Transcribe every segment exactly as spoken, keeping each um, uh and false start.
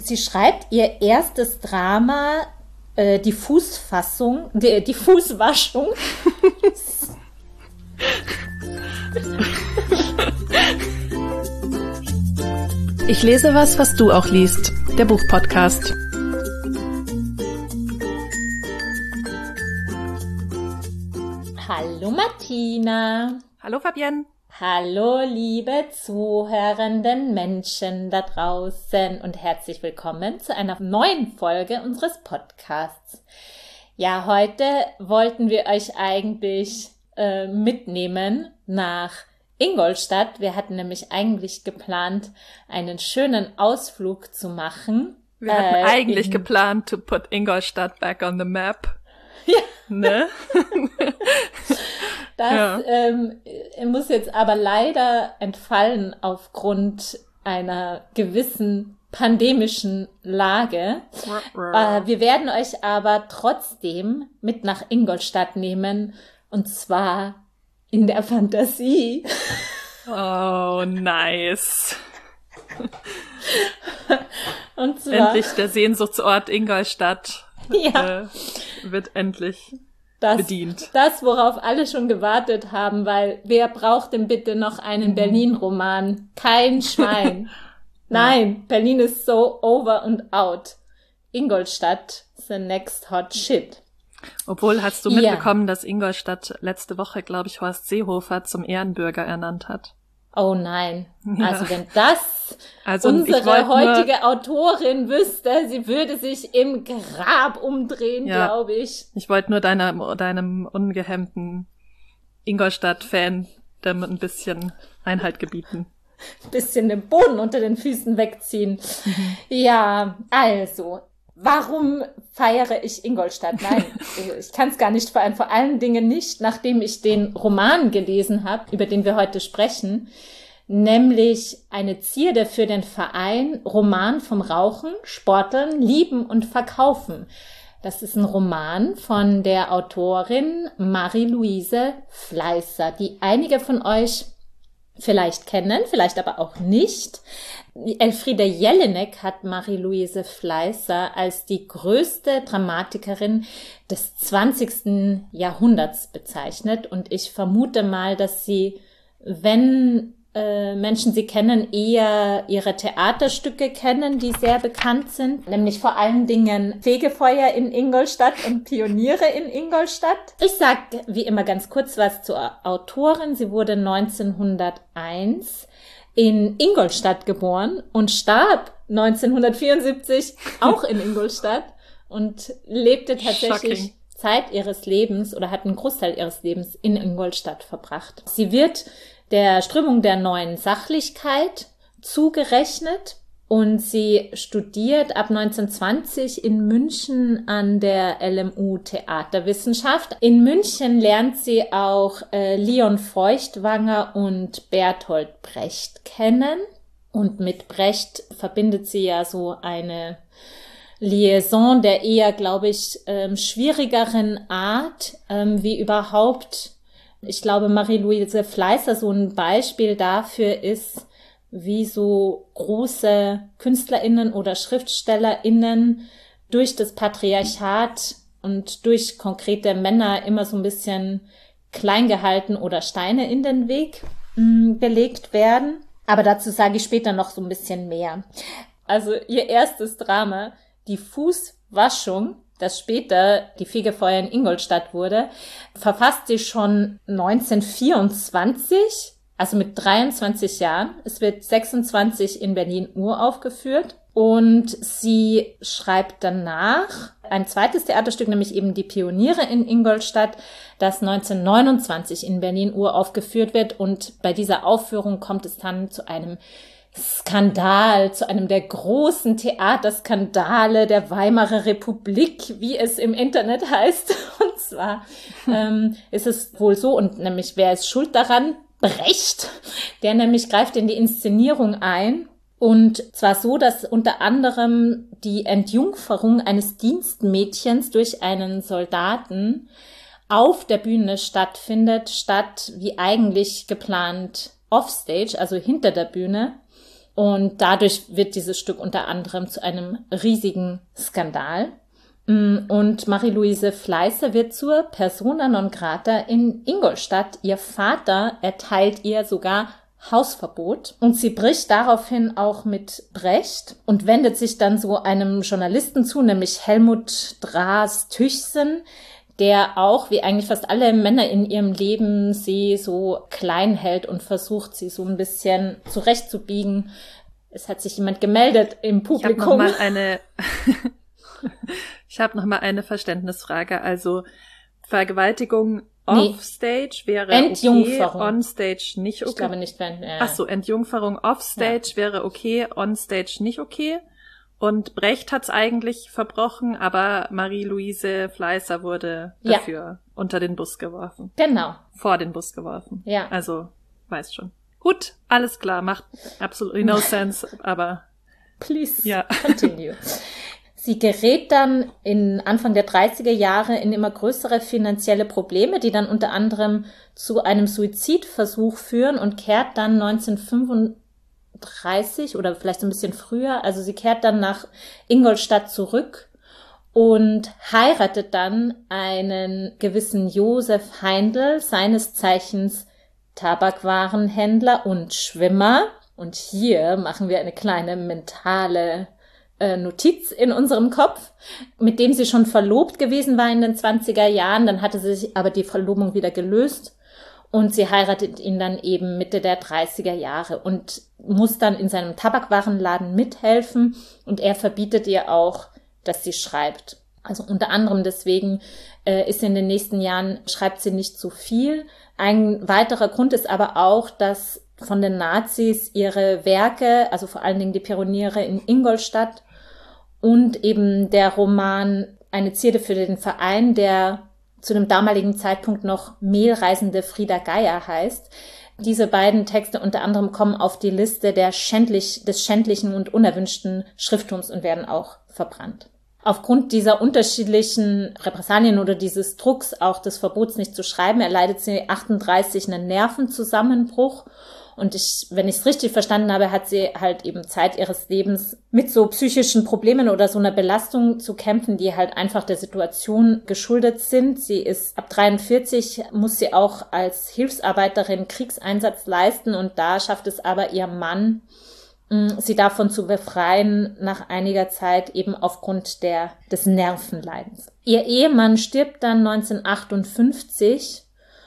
Sie schreibt ihr erstes Drama, äh, die Fußfassung, die, die Fußwaschung. Ich lese was, was du auch liest. Der Buchpodcast. Hallo Martina. Hallo Fabienne. Hallo liebe zuhörenden Menschen da draußen und herzlich willkommen zu einer neuen Folge unseres Podcasts. Ja, heute wollten wir euch eigentlich äh, mitnehmen nach Ingolstadt. Wir hatten nämlich eigentlich geplant, einen schönen Ausflug zu machen. Wir hatten äh, eigentlich in, geplant to put Ingolstadt back on the map. Ja. Ne? Das ja. ähm, muss jetzt aber leider entfallen aufgrund einer gewissen pandemischen Lage. äh, wir werden euch aber trotzdem mit nach Ingolstadt nehmen, und zwar in der Fantasie. Oh, nice. Und zwar, endlich der Sehnsuchtsort Ingolstadt ja, äh, wird endlich das, bedient. Das, worauf alle schon gewartet haben, weil wer braucht denn bitte noch einen Berlin-Roman? Kein Schwein. Nein, ja. Berlin ist so over and out. Ingolstadt, the next hot shit. Obwohl, hast du ja. mitbekommen, dass Ingolstadt letzte Woche, glaube ich, Horst Seehofer zum Ehrenbürger ernannt hat? Oh nein. Ja. Also wenn das also unsere heutige Autorin wüsste, sie würde sich im Grab umdrehen, ja. glaube ich. Ich wollte nur deiner, deinem ungehemmten Ingolstadt-Fan ein bisschen Einhalt gebieten. Ein bisschen den Boden unter den Füßen wegziehen. Mhm. Ja, also, warum feiere ich Ingolstadt? Nein, ich kann es gar nicht feiern. Vor allen Dingen nicht, nachdem ich den Roman gelesen habe, über den wir heute sprechen, nämlich eine Zierde für den Verein Roman vom Rauchen, Sporteln, Lieben und Verkaufen. Das ist ein Roman von der Autorin Marie-Louise Fleißer, die einige von euch vielleicht kennen, vielleicht aber auch nicht. Elfriede Jelinek hat Marie-Louise Fleißer als die größte Dramatikerin des zwanzigsten Jahrhunderts bezeichnet. Und ich vermute mal, dass sie, wenn äh, Menschen sie kennen, eher ihre Theaterstücke kennen, die sehr bekannt sind. Nämlich vor allen Dingen Fegefeuer in Ingolstadt und Pioniere in Ingolstadt. Ich sage wie immer ganz kurz was zur Autorin. Sie wurde neunzehnhunderteins in Ingolstadt geboren und starb neunzehnhundertvierundsiebzig auch in Ingolstadt und lebte tatsächlich Shocking. Zeit ihres Lebens oder hat einen Großteil ihres Lebens in Ingolstadt verbracht. Sie wird der Strömung der neuen Sachlichkeit zugerechnet und sie studiert ab neunzehnhundertzwanzig in München an der L M U Theaterwissenschaft. In München lernt sie auch äh, Leon Feuchtwanger und Bertolt Brecht kennen. Und mit Brecht verbindet sie ja so eine Liaison der eher, glaube ich, ähm, schwierigeren Art, ähm, wie überhaupt, ich glaube, Marie-Louise Fleißer so ein Beispiel dafür ist, wie so große KünstlerInnen oder SchriftstellerInnen durch das Patriarchat und durch konkrete Männer immer so ein bisschen klein gehalten oder Steine in den Weg mh, gelegt werden. Aber dazu sage ich später noch so ein bisschen mehr. Also ihr erstes Drama, die Fußwaschung, das später die Fegefeuer in Ingolstadt wurde, verfasst sie schon neunzehnhundertvierundzwanzig, also mit dreiundzwanzig Jahren. Es wird sechsundzwanzig in Berlin uraufgeführt und sie schreibt danach ein zweites Theaterstück, nämlich eben die Pioniere in Ingolstadt, das neunzehnhundertneunundzwanzig in Berlin uraufgeführt wird, und bei dieser Aufführung kommt es dann zu einem Skandal, zu einem der großen Theaterskandale der Weimarer Republik, wie es im Internet heißt. Und zwar ähm, ist es wohl so, und nämlich wer ist schuld daran? Brecht, der nämlich greift in die Inszenierung ein. Und zwar so, dass unter anderem die Entjungferung eines Dienstmädchens durch einen Soldaten auf der Bühne stattfindet, statt wie eigentlich geplant offstage, also hinter der Bühne. Und dadurch wird dieses Stück unter anderem zu einem riesigen Skandal. Und Marie-Louise Fleißer wird zur Persona non grata in Ingolstadt. Ihr Vater erteilt ihr sogar Hausverbot und sie bricht daraufhin auch mit Brecht und wendet sich dann so einem Journalisten zu, nämlich Helmut Draas-Tüchsen, der auch, wie eigentlich fast alle Männer in ihrem Leben, sie so klein hält und versucht, sie so ein bisschen zurechtzubiegen. Es hat sich jemand gemeldet im Publikum. Ich habe noch mal eine, ich habe noch mal eine Verständnisfrage. Also Vergewaltigung Nee. Offstage wäre Entjungferung. okay, onstage nicht okay. Ich glaube nicht, wenn... Äh, Ach so, Entjungferung offstage ja. wäre okay, onstage nicht okay. Und Brecht hat's eigentlich verbrochen, aber Marie-Louise Fleißer wurde Ja. dafür unter den Bus geworfen. Genau. Vor den Bus geworfen. Ja. Also, weiß schon. Gut, alles klar, macht absolutely no sense, aber... Please, ja. continue. Sie gerät dann in Anfang der dreißiger Jahre in immer größere finanzielle Probleme, die dann unter anderem zu einem Suizidversuch führen und kehrt dann neunzehnhundertfünfunddreißig oder vielleicht ein bisschen früher, also sie kehrt dann nach Ingolstadt zurück und heiratet dann einen gewissen Josef Heindl, seines Zeichens Tabakwarenhändler und Schwimmer. Und hier machen wir eine kleine mentale Notiz in unserem Kopf, mit dem sie schon verlobt gewesen war in den zwanziger Jahren. Dann hatte sie sich aber die Verlobung wieder gelöst und sie heiratet ihn dann eben Mitte der dreißiger Jahre und muss dann in seinem Tabakwarenladen mithelfen und er verbietet ihr auch, dass sie schreibt. Also unter anderem deswegen äh, ist sie in den nächsten Jahren, schreibt sie nicht so viel. Ein weiterer Grund ist aber auch, dass von den Nazis ihre Werke, also vor allen Dingen die Pioniere in Ingolstadt, und eben der Roman Eine Zierde für den Verein, der zu dem damaligen Zeitpunkt noch Mehlreisende Frieda Geier heißt. Diese beiden Texte unter anderem kommen auf die Liste der schändlich, des schändlichen und unerwünschten Schrifttums und werden auch verbrannt. Aufgrund dieser unterschiedlichen Repressalien oder dieses Drucks, auch des Verbots nicht zu schreiben, erleidet sie achtunddreißig einen Nervenzusammenbruch. Und ich, wenn ich es richtig verstanden habe, hat sie halt eben Zeit ihres Lebens mit so psychischen Problemen oder so einer Belastung zu kämpfen, die halt einfach der Situation geschuldet sind. Sie ist ab dreiundvierzig, muss sie auch als Hilfsarbeiterin Kriegseinsatz leisten und da schafft es aber ihr Mann, sie davon zu befreien nach einiger Zeit eben aufgrund der, des Nervenleidens. Ihr Ehemann stirbt dann neunzehnhundertachtundfünfzig.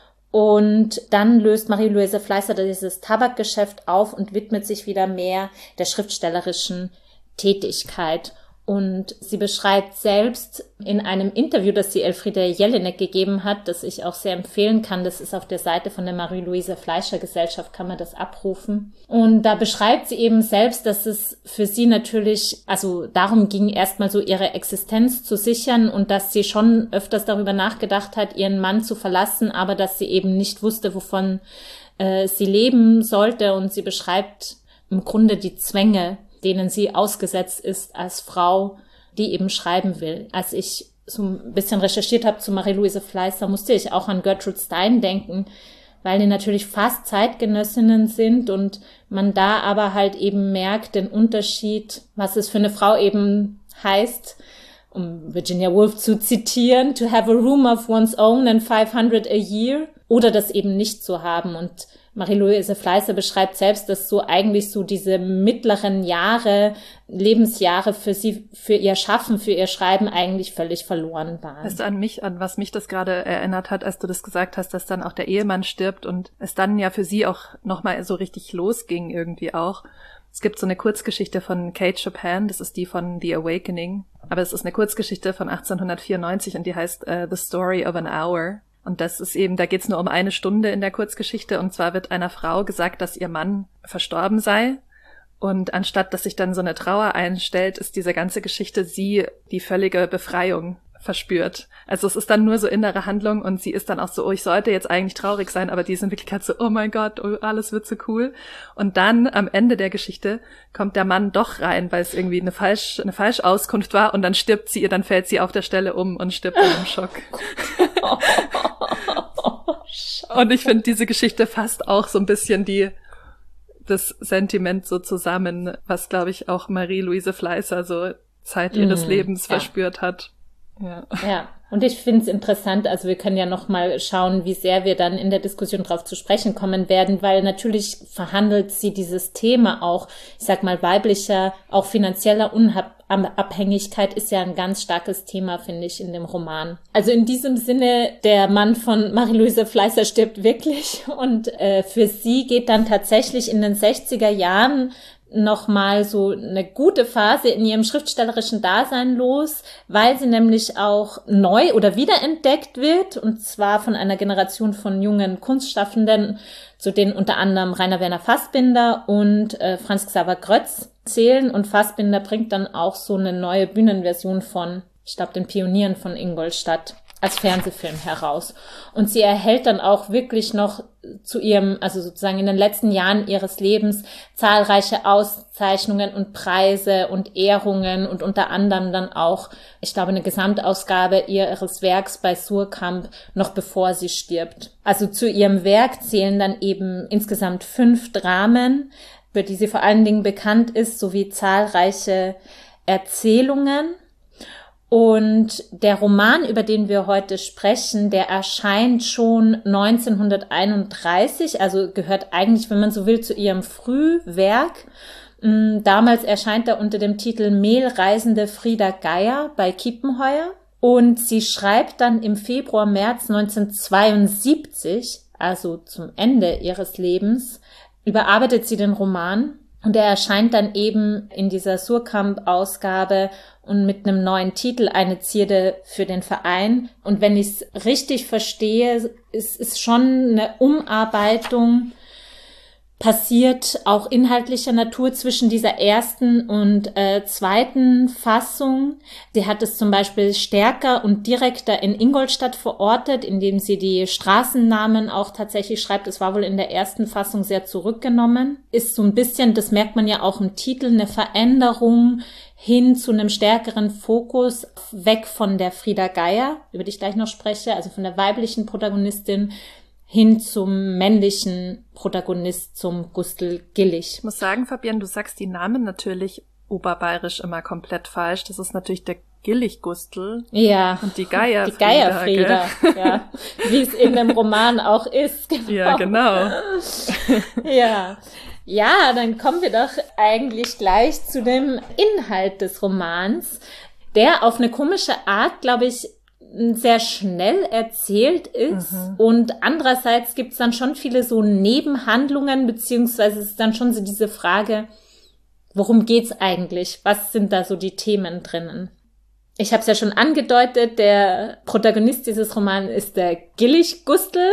Und dann löst Marie-Louise Fleißer dieses Tabakgeschäft auf und widmet sich wieder mehr der schriftstellerischen Tätigkeit. Und sie beschreibt selbst in einem Interview, das sie Elfriede Jelinek gegeben hat, das ich auch sehr empfehlen kann, das ist auf der Seite von der Marie-Louise Fleischer Gesellschaft, kann man das abrufen. Und da beschreibt sie eben selbst, dass es für sie natürlich, also darum ging, erstmal so ihre Existenz zu sichern und dass sie schon öfters darüber nachgedacht hat, ihren Mann zu verlassen, aber dass sie eben nicht wusste, wovon äh, sie leben sollte. Und sie beschreibt im Grunde die Zwänge, denen sie ausgesetzt ist als Frau, die eben schreiben will. Als ich so ein bisschen recherchiert habe zu Marie-Louise Fleißer, musste ich auch an Gertrude Stein denken, weil die natürlich fast Zeitgenössinnen sind und man da aber halt eben merkt den Unterschied, was es für eine Frau eben heißt, um Virginia Woolf zu zitieren, to have a room of one's own and five hundred a year, oder das eben nicht zu haben. Und Marie-Louise Fleißer beschreibt selbst, dass so eigentlich so diese mittleren Jahre, Lebensjahre für sie, für ihr Schaffen, für ihr Schreiben eigentlich völlig verloren waren. Weißt du, an mich, an was mich das gerade erinnert hat, als du das gesagt hast, dass dann auch der Ehemann stirbt und es dann ja für sie auch nochmal so richtig losging irgendwie auch. Es gibt so eine Kurzgeschichte von Kate Chopin, das ist die von The Awakening, aber es ist eine Kurzgeschichte von achtzehnhundertvierundneunzig und die heißt uh, The Story of an Hour. Und das ist eben, da geht's nur um eine Stunde in der Kurzgeschichte und zwar wird einer Frau gesagt, dass ihr Mann verstorben sei und anstatt, dass sich dann so eine Trauer einstellt, ist diese ganze Geschichte sie die völlige Befreiung verspürt. Also es ist dann nur so innere Handlung und sie ist dann auch so, oh, ich sollte jetzt eigentlich traurig sein, aber die ist in Wirklichkeit so, oh mein Gott, oh, alles wird so cool. Und dann am Ende der Geschichte kommt der Mann doch rein, weil es irgendwie eine falsch, eine Falschauskunft war und dann stirbt sie ihr, dann fällt sie auf der Stelle um und stirbt in einem Schock. Und ich finde, diese Geschichte fasst auch so ein bisschen die, das Sentiment so zusammen, was, glaube ich, auch Marie-Louise Fleißer so Zeit ihres mm, Lebens ja. verspürt hat. Ja. ja, und ich finde es interessant, also wir können ja noch mal schauen, wie sehr wir dann in der Diskussion drauf zu sprechen kommen werden, weil natürlich verhandelt sie dieses Thema auch, ich sag mal, weiblicher, auch finanzieller Unabhängigkeit ist ja ein ganz starkes Thema, finde ich, in dem Roman. Also in diesem Sinne, der Mann von Marie-Louise Fleißer stirbt wirklich und äh, für sie geht dann tatsächlich in den sechziger Jahren noch mal so eine gute Phase in ihrem schriftstellerischen Dasein los, weil sie nämlich auch neu oder wiederentdeckt wird, und zwar von einer Generation von jungen Kunstschaffenden, zu denen unter anderem Rainer Werner Fassbinder und äh, Franz Xaver Grötz zählen. Und Fassbinder bringt dann auch so eine neue Bühnenversion von, ich glaube, den Pionieren von Ingolstadt als Fernsehfilm heraus. Und sie erhält dann auch wirklich noch zu ihrem, also sozusagen in den letzten Jahren ihres Lebens zahlreiche Auszeichnungen und Preise und Ehrungen und unter anderem dann auch, ich glaube, eine Gesamtausgabe ihres Werks bei Suhrkamp, noch bevor sie stirbt. Also zu ihrem Werk zählen dann eben insgesamt fünf Dramen, für die sie vor allen Dingen bekannt ist, sowie zahlreiche Erzählungen. Und der Roman, über den wir heute sprechen, der erscheint schon neunzehnhunderteinunddreißig, also gehört eigentlich, wenn man so will, zu ihrem Frühwerk. Damals erscheint er unter dem Titel Mehlreisende Frieda Geyer bei Kiepenheuer. Und sie schreibt dann im Februar, März neunzehnhundertzweiundsiebzig, also zum Ende ihres Lebens, überarbeitet sie den Roman. Und er erscheint dann eben in dieser Suhrkamp-Ausgabe und mit einem neuen Titel, Eine Zierde für den Verein. Und wenn ich es richtig verstehe, ist es schon eine Umarbeitung passiert, auch inhaltlicher Natur, zwischen dieser ersten und äh, zweiten Fassung. Sie hat es zum Beispiel stärker und direkter in Ingolstadt verortet, indem sie die Straßennamen auch tatsächlich schreibt. Es war wohl in der ersten Fassung sehr zurückgenommen. Ist so ein bisschen, das merkt man ja auch im Titel, eine Veränderung hin zu einem stärkeren Fokus, weg von der Frieda Geyer, über die ich gleich noch spreche, also von der weiblichen Protagonistin, hin zum männlichen Protagonist, zum Gustl Gillig. Ich muss sagen, Fabienne, du sagst die Namen natürlich oberbayerisch immer komplett falsch. Das ist natürlich der Gillig-Gustl. Ja. Und die Geyer-Frieda. Die Geyer-Frieda, ja. Wie es in dem Roman auch ist. Genau. Ja, genau. Ja. Ja, dann kommen wir doch eigentlich gleich zu dem Inhalt des Romans, der auf eine komische Art, glaube ich, sehr schnell erzählt ist. Mhm. Und andererseits gibt es dann schon viele so Nebenhandlungen, beziehungsweise ist dann schon so diese Frage, worum geht's eigentlich? Was sind da so die Themen drinnen? Ich habe es ja schon angedeutet, der Protagonist dieses Romans ist der Gillig-Gustl,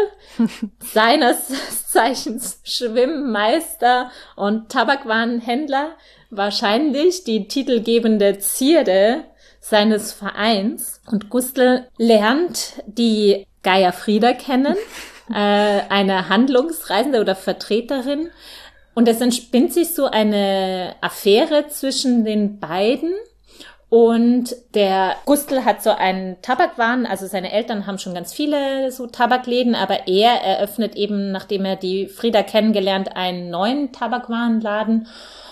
seines Zeichens Schwimmmeister und Tabakwarenhändler, wahrscheinlich die titelgebende Zierde seines Vereins. Und Gustl lernt die Geyer Frieda kennen, äh, eine Handlungsreisende oder Vertreterin. Und es entspinnt sich so eine Affäre zwischen den beiden. Und der Gustl hat so einen Tabakwaren, also seine Eltern haben schon ganz viele so Tabakläden, aber er eröffnet eben, nachdem er die Frieda kennengelernt, einen neuen Tabakwarenladen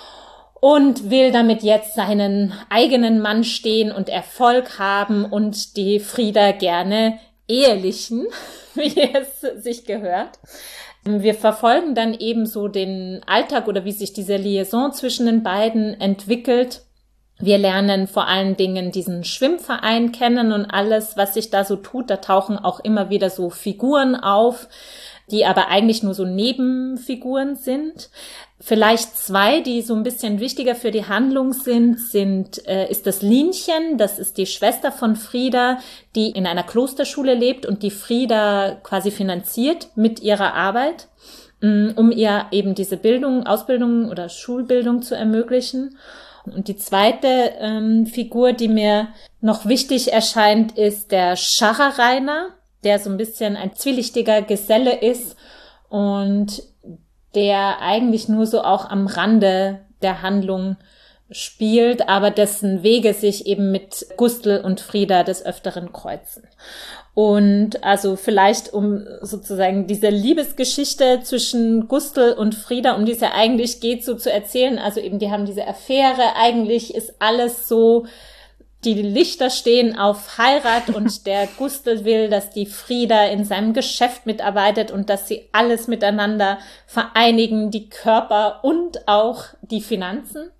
und will damit jetzt seinen eigenen Mann stehen und Erfolg haben und die Frieda gerne ehelichen, wie es sich gehört. Wir verfolgen dann eben so den Alltag oder wie sich diese Liaison zwischen den beiden entwickelt. Wir lernen vor allen Dingen diesen Schwimmverein kennen und alles, was sich da so tut. Da tauchen auch immer wieder so Figuren auf, die aber eigentlich nur so Nebenfiguren sind. Vielleicht zwei, die so ein bisschen wichtiger für die Handlung sind, sind äh, ist das Linchen, das ist die Schwester von Frieda, die in einer Klosterschule lebt und die Frieda quasi finanziert mit ihrer Arbeit, um ihr eben diese Bildung, Ausbildung oder Schulbildung zu ermöglichen. Und die zweite ähm, Figur, die mir noch wichtig erscheint, ist der Scharrer Rainer, der so ein bisschen ein zwielichtiger Geselle ist und der eigentlich nur so auch am Rande der Handlung spielt, aber dessen Wege sich eben mit Gustl und Frida des Öfteren kreuzen. Und also vielleicht um sozusagen diese Liebesgeschichte zwischen Gustl und Frida, um die es ja eigentlich geht, so zu erzählen, also eben die haben diese Affäre, eigentlich ist alles so, die Lichter stehen auf Heirat und der Gustl will, dass die Frida in seinem Geschäft mitarbeitet und dass sie alles miteinander vereinigen, die Körper und auch die Finanzen.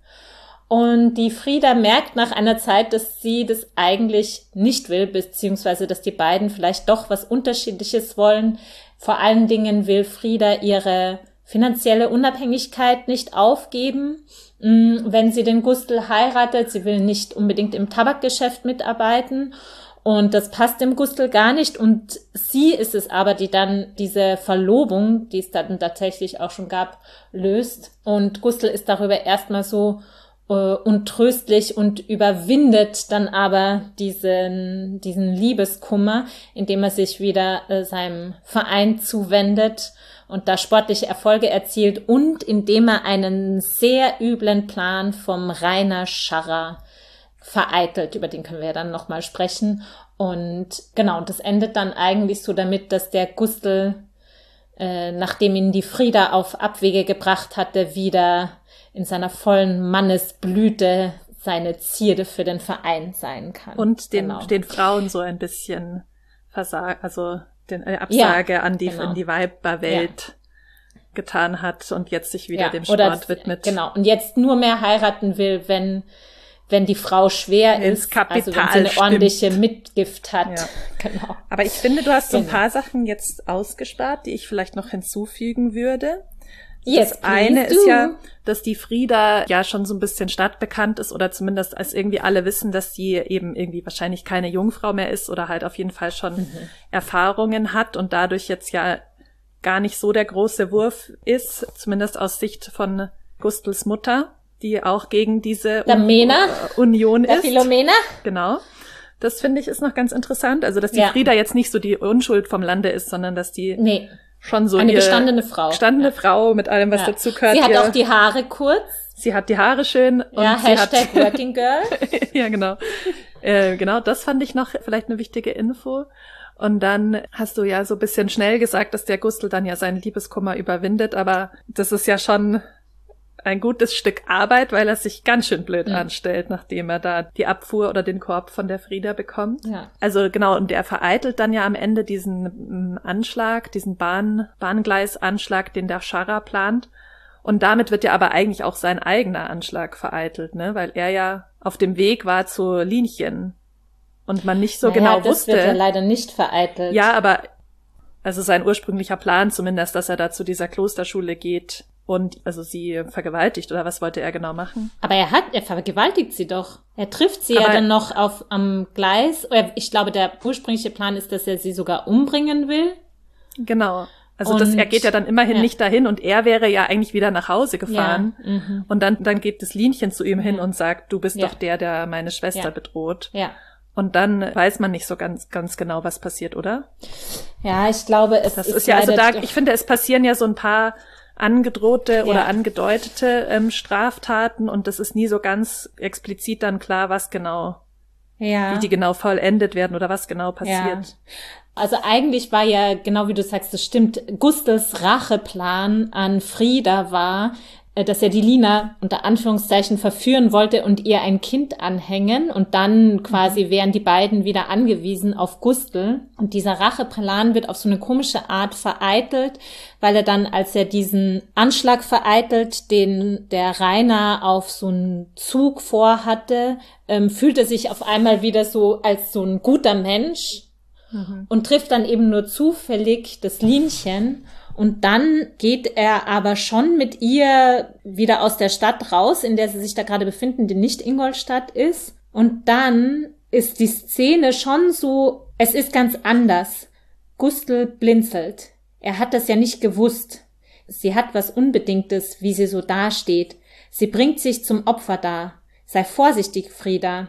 Und die Frida merkt nach einer Zeit, dass sie das eigentlich nicht will, beziehungsweise dass die beiden vielleicht doch was Unterschiedliches wollen. Vor allen Dingen will Frida ihre finanzielle Unabhängigkeit nicht aufgeben, wenn sie den Gustl heiratet. Sie will nicht unbedingt im Tabakgeschäft mitarbeiten. Und das passt dem Gustl gar nicht. Und sie ist es aber, die dann diese Verlobung, die es dann tatsächlich auch schon gab, löst. Und Gustl ist darüber erstmal so untröstlich und überwindet dann aber diesen, diesen Liebeskummer, indem er sich wieder äh, seinem Verein zuwendet und da sportliche Erfolge erzielt und indem er einen sehr üblen Plan vom Rainer Scharrer vereitelt, über den können wir ja dann nochmal sprechen. Und genau, das endet dann eigentlich so damit, dass der Gustl, äh, nachdem ihn die Frida auf Abwege gebracht hatte, wieder in seiner vollen Mannesblüte seine Zierde für den Verein sein kann. Und den, genau. den Frauen so ein bisschen Versage, also den äh, Absage ja, an die, genau. in die Weiberwelt ja. getan hat und jetzt sich wieder ja, dem Sport oder, widmet. Genau, und jetzt nur mehr heiraten will, wenn wenn die Frau schwer Ins ist, Kapital also wenn sie eine ordentliche stimmt. Mitgift hat. Ja. Genau. Aber ich finde, du hast so ein genau. paar Sachen jetzt ausgespart, die ich vielleicht noch hinzufügen würde. Yes, das eine do. ist ja, dass die Frida ja schon so ein bisschen stadtbekannt ist oder zumindest als irgendwie alle wissen, dass sie eben irgendwie wahrscheinlich keine Jungfrau mehr ist oder halt auf jeden Fall schon mhm. Erfahrungen hat und dadurch jetzt ja gar nicht so der große Wurf ist, zumindest aus Sicht von Gustls Mutter, die auch gegen diese der Un- Mena, Union der ist. Philomena. Genau. Das finde ich ist noch ganz interessant. Also, dass die ja. Frida jetzt nicht so die Unschuld vom Lande ist, sondern dass die nee. schon so eine ihr gestandene Frau. Gestandene ja. Frau mit allem, was ja. dazu gehört. Sie hat ihr, auch die Haare kurz. Sie hat die Haare schön. Und ja, sie Hashtag hat, Working Girl. ja, genau. Äh, genau, das fand ich noch vielleicht eine wichtige Info. Und dann hast du ja so ein bisschen schnell gesagt, dass der Gustl dann ja seinen Liebeskummer überwindet, aber das ist ja schon ein gutes Stück Arbeit, weil er sich ganz schön blöd mhm. anstellt, nachdem er da die Abfuhr oder den Korb von der Frida bekommt. Ja. Also genau, und der vereitelt dann ja am Ende diesen m, Anschlag, diesen Bahn, Bahngleisanschlag, den der Scharrer plant. Und damit wird ja aber eigentlich auch sein eigener Anschlag vereitelt, ne, weil er ja auf dem Weg war zu Linchen und man nicht so naja, genau das wusste. Das wird ja leider nicht vereitelt. Ja, aber also sein ursprünglicher Plan zumindest, dass er da zu dieser Klosterschule geht und also sie vergewaltigt, oder was wollte er genau machen? Aber er hat, er vergewaltigt sie doch. Er trifft sie aber ja dann noch auf am Gleis. Ich glaube, der ursprüngliche Plan ist, dass er sie sogar umbringen will. Genau. Also das, er geht ja dann immerhin ja. nicht dahin und er wäre ja eigentlich wieder nach Hause gefahren. Ja, mhm. Und dann, dann geht das Linchen zu ihm hin ja. und sagt, du bist ja. doch der, der meine Schwester ja. bedroht. Ja. Und dann weiß man nicht so ganz, ganz genau, was passiert, oder? Ja, ich glaube, es das ist, ist ja, also da, ich finde, es passieren ja so ein paar angedrohte ja. oder angedeutete ähm, Straftaten und das ist nie so ganz explizit dann klar, was genau, ja. wie die genau vollendet werden oder was genau passiert. Ja. Also eigentlich war ja, genau wie du sagst, das stimmt, Gustls Racheplan an Frida war, dass er die Lina unter Anführungszeichen verführen wollte und ihr ein Kind anhängen und dann quasi wären die beiden wieder angewiesen auf Gustl. Und dieser Racheplan wird auf so eine komische Art vereitelt, weil er dann, als er diesen Anschlag vereitelt, den der Rainer auf so einen Zug vorhatte, ähm, fühlt er sich auf einmal wieder so als so ein guter Mensch mhm. und trifft dann eben nur zufällig das Linchen. Und dann geht er aber schon mit ihr wieder aus der Stadt raus, in der sie sich da gerade befinden, die nicht Ingolstadt ist. Und dann ist die Szene schon so, es ist ganz anders. Gustl blinzelt. Er hat das ja nicht gewusst. Sie hat was Unbedingtes, wie sie so dasteht. Sie bringt sich zum Opfer dar. Sei vorsichtig, Frida.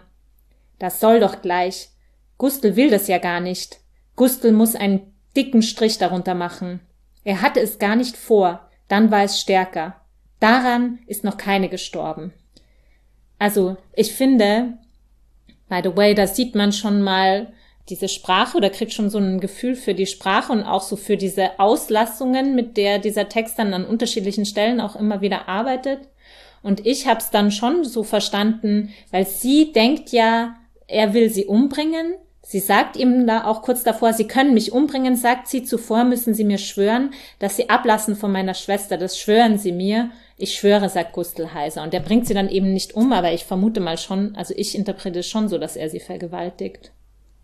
Das soll doch gleich. Gustl will das ja gar nicht. Gustl muss einen dicken Strich darunter machen. Er hatte es gar nicht vor, dann war es stärker. Daran ist noch keine gestorben. Also ich finde, by the way, da sieht man schon mal diese Sprache oder kriegt schon so ein Gefühl für die Sprache und auch so für diese Auslassungen, mit der dieser Text dann an unterschiedlichen Stellen auch immer wieder arbeitet. Und ich habe es dann schon so verstanden, weil sie denkt ja, er will sie umbringen. Sie sagt ihm da auch kurz davor, sie können mich umbringen, sagt sie, zuvor müssen sie mir schwören, dass sie ablassen von meiner Schwester, das schwören sie mir. Ich schwöre, sagt Gustl heiser. Und er bringt sie dann eben nicht um, aber ich vermute mal schon, also ich interpretiere schon so, dass er sie vergewaltigt.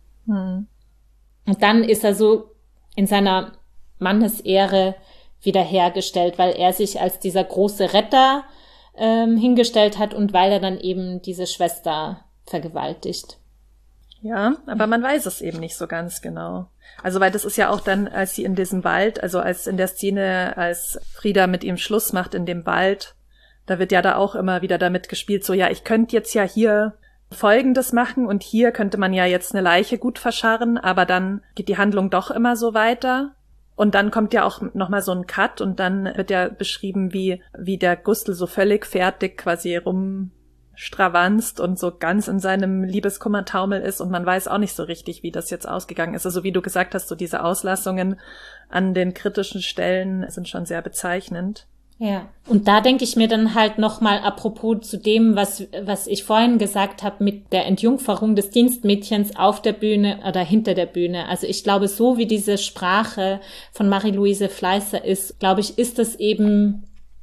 Hm. Und dann ist er so in seiner Mannesehre wiederhergestellt, weil er sich als dieser große Retter ähm, hingestellt hat und weil er dann eben diese Schwester vergewaltigt. Ja, aber man weiß es eben nicht so ganz genau. Also weil das ist ja auch dann, als sie in diesem Wald, also als in der Szene, als Frida mit ihm Schluss macht in dem Wald, da wird ja da auch immer wieder damit gespielt, so ja, ich könnte jetzt ja hier Folgendes machen und hier könnte man ja jetzt eine Leiche gut verscharren, aber dann geht die Handlung doch immer so weiter. Und dann kommt ja auch nochmal so ein Cut und dann wird ja beschrieben, wie wie der Gustl so völlig fertig quasi rumstravanzt und so ganz in seinem Liebeskummertaumel ist und man weiß auch nicht so richtig, wie das jetzt ausgegangen ist. Also wie du gesagt hast, so diese Auslassungen an den kritischen Stellen sind schon sehr bezeichnend. Ja, und da denke ich mir dann halt nochmal apropos zu dem, was was ich vorhin gesagt habe mit der Entjungferung des Dienstmädchens auf der Bühne oder hinter der Bühne. Also ich glaube, so wie diese Sprache von Marie-Louise Fleißer ist, glaube ich, ist das eben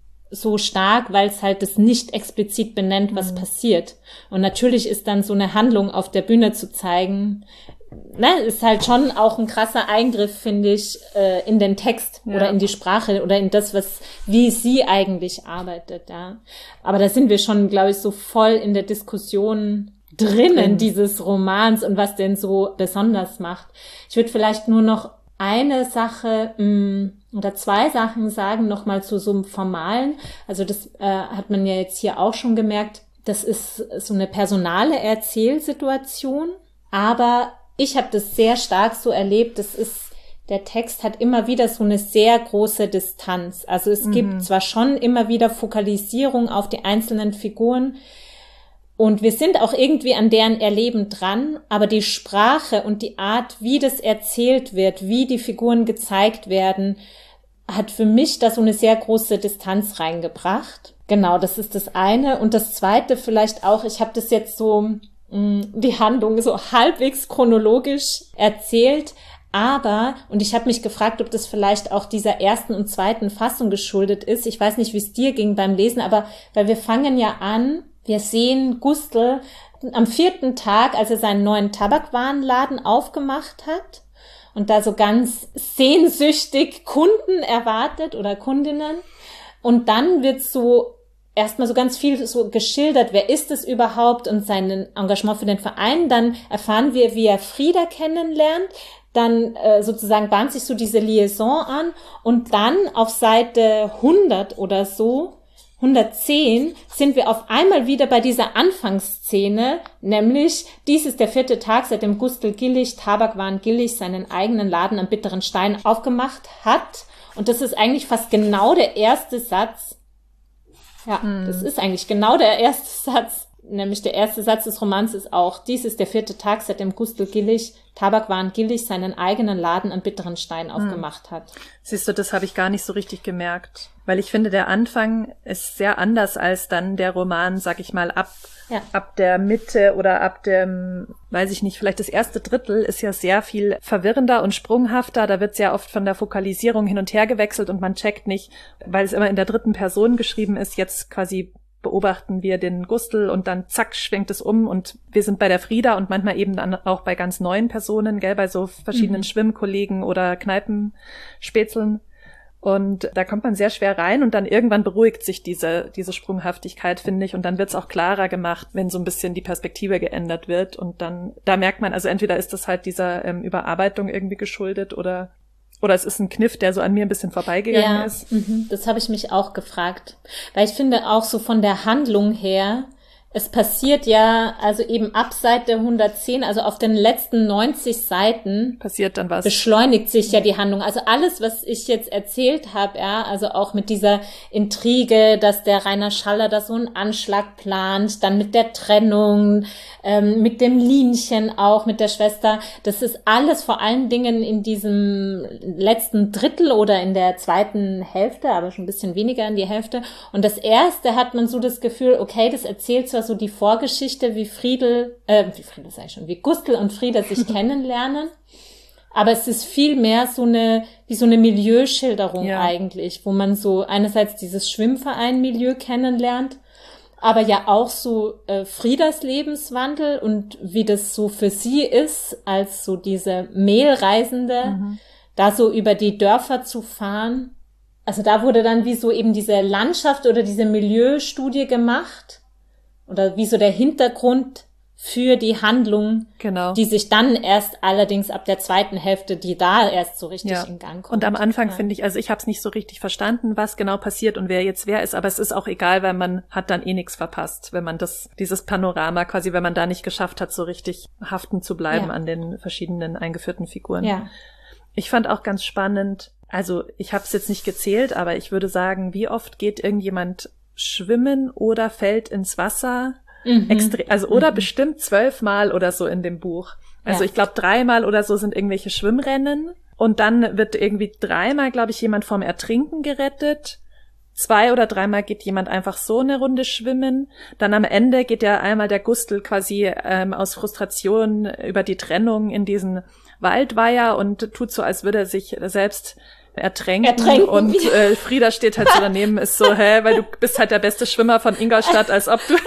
so stark, weil es halt das nicht explizit benennt, was mhm. passiert. Und natürlich ist dann so eine Handlung auf der Bühne zu zeigen, ne, ist halt schon auch ein krasser Eingriff, finde ich, äh, in den Text ja. oder in die Sprache oder in das, was, wie sie eigentlich arbeitet, ja. Aber da sind wir schon, glaube ich, so voll in der Diskussion drinnen mhm. dieses Romans und was den so besonders macht. Ich würde vielleicht nur noch eine Sache mh, oder zwei Sachen sagen, nochmal zu so einem Formalen. Also das äh, hat man ja jetzt hier auch schon gemerkt, das ist so eine personale Erzählsituation, aber ich habe das sehr stark so erlebt, das ist, der Text hat immer wieder so eine sehr große Distanz. Also es mhm. gibt zwar schon immer wieder Fokalisierung auf die einzelnen Figuren und wir sind auch irgendwie an deren Erleben dran, aber die Sprache und die Art, wie das erzählt wird, wie die Figuren gezeigt werden, hat für mich da so eine sehr große Distanz reingebracht. Genau, das ist das eine. Und das zweite vielleicht auch, ich habe das jetzt so die Handlung so halbwegs chronologisch erzählt, aber, und ich habe mich gefragt, ob das vielleicht auch dieser ersten und zweiten Fassung geschuldet ist, ich weiß nicht, wie es dir ging beim Lesen, aber weil wir fangen ja an, wir sehen Gustl am vierten Tag, als er seinen neuen Tabakwarenladen aufgemacht hat und da so ganz sehnsüchtig Kunden erwartet oder Kundinnen und dann wird so erstmal so ganz viel so geschildert, wer ist es überhaupt und sein Engagement für den Verein. Dann erfahren wir, wie er Frida kennenlernt. Dann äh, sozusagen bahnt sich so diese Liaison an. Und dann auf Seite hundert oder so, hundertzehn, sind wir auf einmal wieder bei dieser Anfangsszene, nämlich dies ist der vierte Tag, seitdem Gustl Gillig, Tabakwaren Gillig, seinen eigenen Laden am Bitteren Stein aufgemacht hat. Und das ist eigentlich fast genau der erste Satz. Ja, hm. das ist eigentlich genau der erste Satz, nämlich der erste Satz des Romans ist auch, dies ist der vierte Tag, seitdem Gustl Gillig, Tabakwaren Gillig, seinen eigenen Laden am Bitteren Stein hm. aufgemacht hat. Siehst du, das habe ich gar nicht so richtig gemerkt, weil ich finde, der Anfang ist sehr anders als dann der Roman, sag ich mal, ab ja. ab der Mitte oder ab dem, weiß ich nicht, vielleicht das erste Drittel ist ja sehr viel verwirrender und sprunghafter. Da wird sehr oft von der Fokalisierung hin und her gewechselt und man checkt nicht, weil es immer in der dritten Person geschrieben ist, jetzt quasi beobachten wir den Gustl und dann zack, schwenkt es um und wir sind bei der Frida und manchmal eben dann auch bei ganz neuen Personen, gell, bei so verschiedenen mhm. Schwimmkollegen oder Kneipenspätzeln. Und da kommt man sehr schwer rein und dann irgendwann beruhigt sich diese diese Sprunghaftigkeit, finde ich. Und dann wird's auch klarer gemacht, wenn so ein bisschen die Perspektive geändert wird. Und dann, da merkt man, also entweder ist das halt dieser ähm, Überarbeitung irgendwie geschuldet oder oder es ist ein Kniff, der so an mir ein bisschen vorbeigegangen ja, ist. Mhm, das habe ich mich auch gefragt. Weil ich finde auch so von der Handlung her Es passiert ja, also eben ab Seite hundertzehn, also auf den letzten neunzig Seiten passiert dann was. Beschleunigt sich ja die Handlung. Also alles, was ich jetzt erzählt habe, ja, also auch mit dieser Intrige, dass der Rainer Schaller da so einen Anschlag plant, dann mit der Trennung, ähm, mit dem Linchen auch, mit der Schwester, das ist alles vor allen Dingen in diesem letzten Drittel oder in der zweiten Hälfte, aber schon ein bisschen weniger in die Hälfte. Und das erste hat man so das Gefühl, okay, das erzählt zwar so die Vorgeschichte, wie Friedel, äh, wie Friedel sag ich schon, wie Gustl und Frieda sich kennenlernen. Aber es ist viel mehr so eine, wie so eine Milieuschilderung ja. eigentlich, wo man so einerseits dieses Schwimmverein-Milieu kennenlernt, aber ja auch so äh, Friedas Lebenswandel und wie das so für sie ist, als so diese Mehlreisende, mhm. da so über die Dörfer zu fahren. Also da wurde dann wie so eben diese Landschaft oder diese Milieustudie gemacht oder wie so der Hintergrund für die Handlung, genau. die sich dann erst allerdings ab der zweiten Hälfte, die da erst so richtig ja. in Gang kommt. Und am Anfang ja. finde ich, also ich habe es nicht so richtig verstanden, was genau passiert und wer jetzt wer ist, aber es ist auch egal, weil man hat dann eh nichts verpasst, wenn man das dieses Panorama quasi, wenn man da nicht geschafft hat, so richtig haften zu bleiben ja. an den verschiedenen eingeführten Figuren. Ja. Ich fand auch ganz spannend, also ich habe es jetzt nicht gezählt, aber ich würde sagen, wie oft geht irgendjemand schwimmen oder fällt ins Wasser? Mhm. Extre- also oder mhm. bestimmt zwölfmal oder so in dem Buch. Also ja. ich glaube dreimal oder so sind irgendwelche Schwimmrennen und dann wird irgendwie dreimal, glaube ich, jemand vom Ertrinken gerettet. Zwei oder dreimal geht jemand einfach so eine Runde schwimmen. Dann am Ende geht ja einmal der Gustl quasi ähm, aus Frustration über die Trennung in diesen Waldweiher und tut so, als würde er sich selbst ertränken, ertränken und äh, Frieda steht halt so daneben, ist so, hä, weil du bist halt der beste Schwimmer von Ingolstadt, als ob du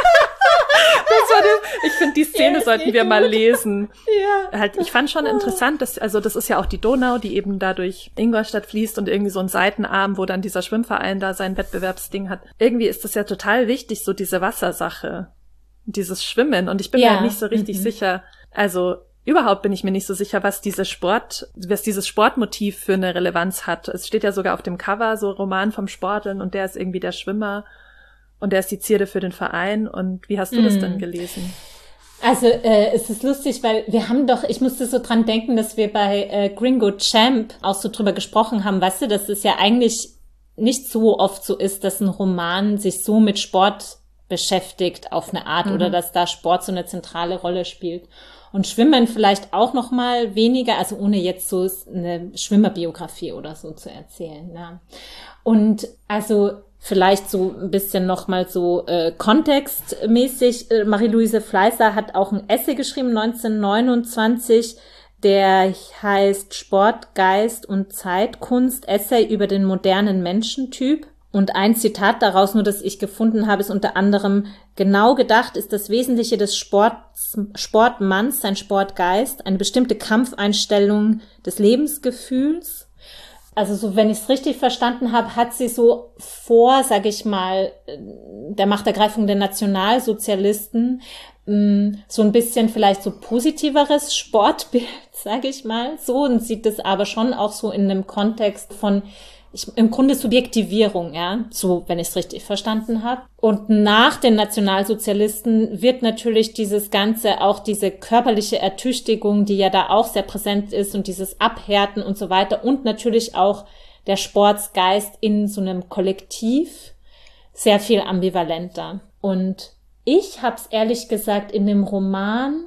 das war das, ich finde, die Szene ja, sollten wir gut. mal lesen. Ja. Halt, ich fand schon interessant, dass, also das ist ja auch die Donau, die eben da durch Ingolstadt fließt und irgendwie so ein Seitenarm, wo dann dieser Schwimmverein da sein Wettbewerbsding hat. Irgendwie ist das ja total wichtig, so diese Wassersache, dieses Schwimmen. Und ich bin ja. mir halt nicht so richtig mhm. sicher, also überhaupt bin ich mir nicht so sicher, was diese Sport, was dieses Sportmotiv für eine Relevanz hat. Es steht ja sogar auf dem Cover, so Roman vom Sporteln und der ist irgendwie der Schwimmer. Und der ist die Zierde für den Verein. Und wie hast du mm. das denn gelesen? Also äh, es ist lustig, weil wir haben doch, ich musste so dran denken, dass wir bei äh, Gringo Champ auch so drüber gesprochen haben, weißt du, dass es ja eigentlich nicht so oft so ist, dass ein Roman sich so mit Sport beschäftigt auf eine Art mhm. oder dass da Sport so eine zentrale Rolle spielt. Und Schwimmen vielleicht auch noch mal weniger, also ohne jetzt so eine Schwimmerbiografie oder so zu erzählen. Ja. Und also vielleicht so ein bisschen noch mal so äh, kontextmäßig. Äh, Marie-Louise Fleißer hat auch ein Essay geschrieben, neunzehnhundertneunundzwanzig, der heißt Sport, Geist und Zeitkunst, Essay über den modernen Menschentyp. Und ein Zitat daraus, nur das ich gefunden habe, ist unter anderem: Genau gedacht ist das Wesentliche des Sports, Sportmanns, sein Sportgeist, eine bestimmte Kampfeinstellung des Lebensgefühls. Also so, wenn ich es richtig verstanden habe, hat sie so vor, sage ich mal, der Machtergreifung der Nationalsozialisten so ein bisschen vielleicht so positiveres Sportbild, sage ich mal, so, und sieht das aber schon auch so in einem Kontext von Ich, im Grunde Subjektivierung, ja, so, wenn ich es richtig verstanden habe. Und nach den Nationalsozialisten wird natürlich dieses Ganze, auch diese körperliche Ertüchtigung, die ja da auch sehr präsent ist und dieses Abhärten und so weiter und natürlich auch der Sportsgeist in so einem Kollektiv sehr viel ambivalenter. Und ich habe es ehrlich gesagt in dem Roman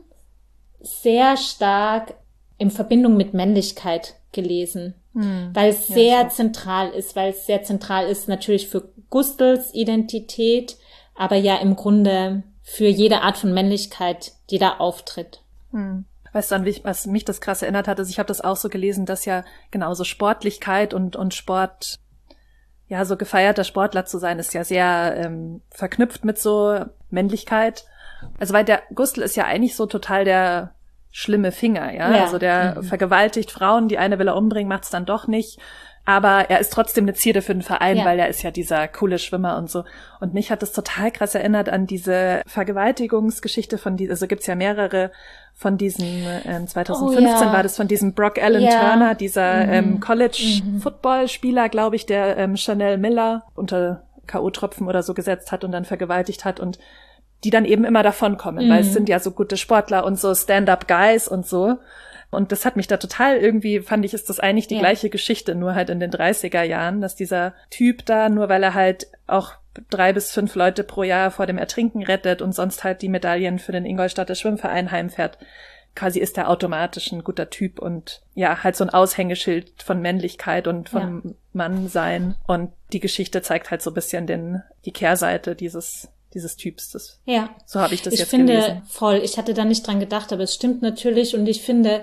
sehr stark in Verbindung mit Männlichkeit gelesen. Hm. Weil es sehr ja, zentral ist, weil es sehr zentral ist natürlich für Gustls Identität, aber ja im Grunde für jede Art von Männlichkeit, die da auftritt. Hm. Weißt du, an was mich das krass erinnert hat, ist, ich habe das auch so gelesen, dass ja genauso Sportlichkeit und und Sport, ja, so gefeierter Sportler zu sein, ist ja sehr ähm, verknüpft mit so Männlichkeit. Also weil der Gustl ist ja eigentlich so total der schlimme Finger, ja, ja. Also der mhm. vergewaltigt Frauen, die eine will er umbringen, macht's dann doch nicht, aber er ist trotzdem eine Zierde für den Verein, ja. weil er ist ja dieser coole Schwimmer und so. Und mich hat das total krass erinnert an diese Vergewaltigungsgeschichte von die, also gibt's ja mehrere von diesen, ähm, zweitausendfünfzehn oh, ja. war das von diesem Brock Allen ja. Turner, dieser mhm. ähm, College-Football-Spieler, glaube ich, der ähm, Chanel Miller unter K O-Tropfen oder so gesetzt hat und dann vergewaltigt hat. Und die dann eben immer davonkommen, mhm. weil es sind ja so gute Sportler und so Stand-up-Guys und so. Und das hat mich da total irgendwie, fand ich, ist das eigentlich die ja. gleiche Geschichte, nur halt in den dreißiger Jahren, dass dieser Typ da, nur weil er halt auch drei bis fünf Leute pro Jahr vor dem Ertrinken rettet und sonst halt die Medaillen für den Ingolstadter Schwimmverein heimfährt, quasi ist er automatisch ein guter Typ und ja, halt so ein Aushängeschild von Männlichkeit und von ja. Mannsein. Und die Geschichte zeigt halt so ein bisschen den, die Kehrseite dieses dieses Typs. Das, ja. So habe ich das ich jetzt finde, gelesen. Voll. Ich hatte da nicht dran gedacht, aber es stimmt natürlich. Und ich finde,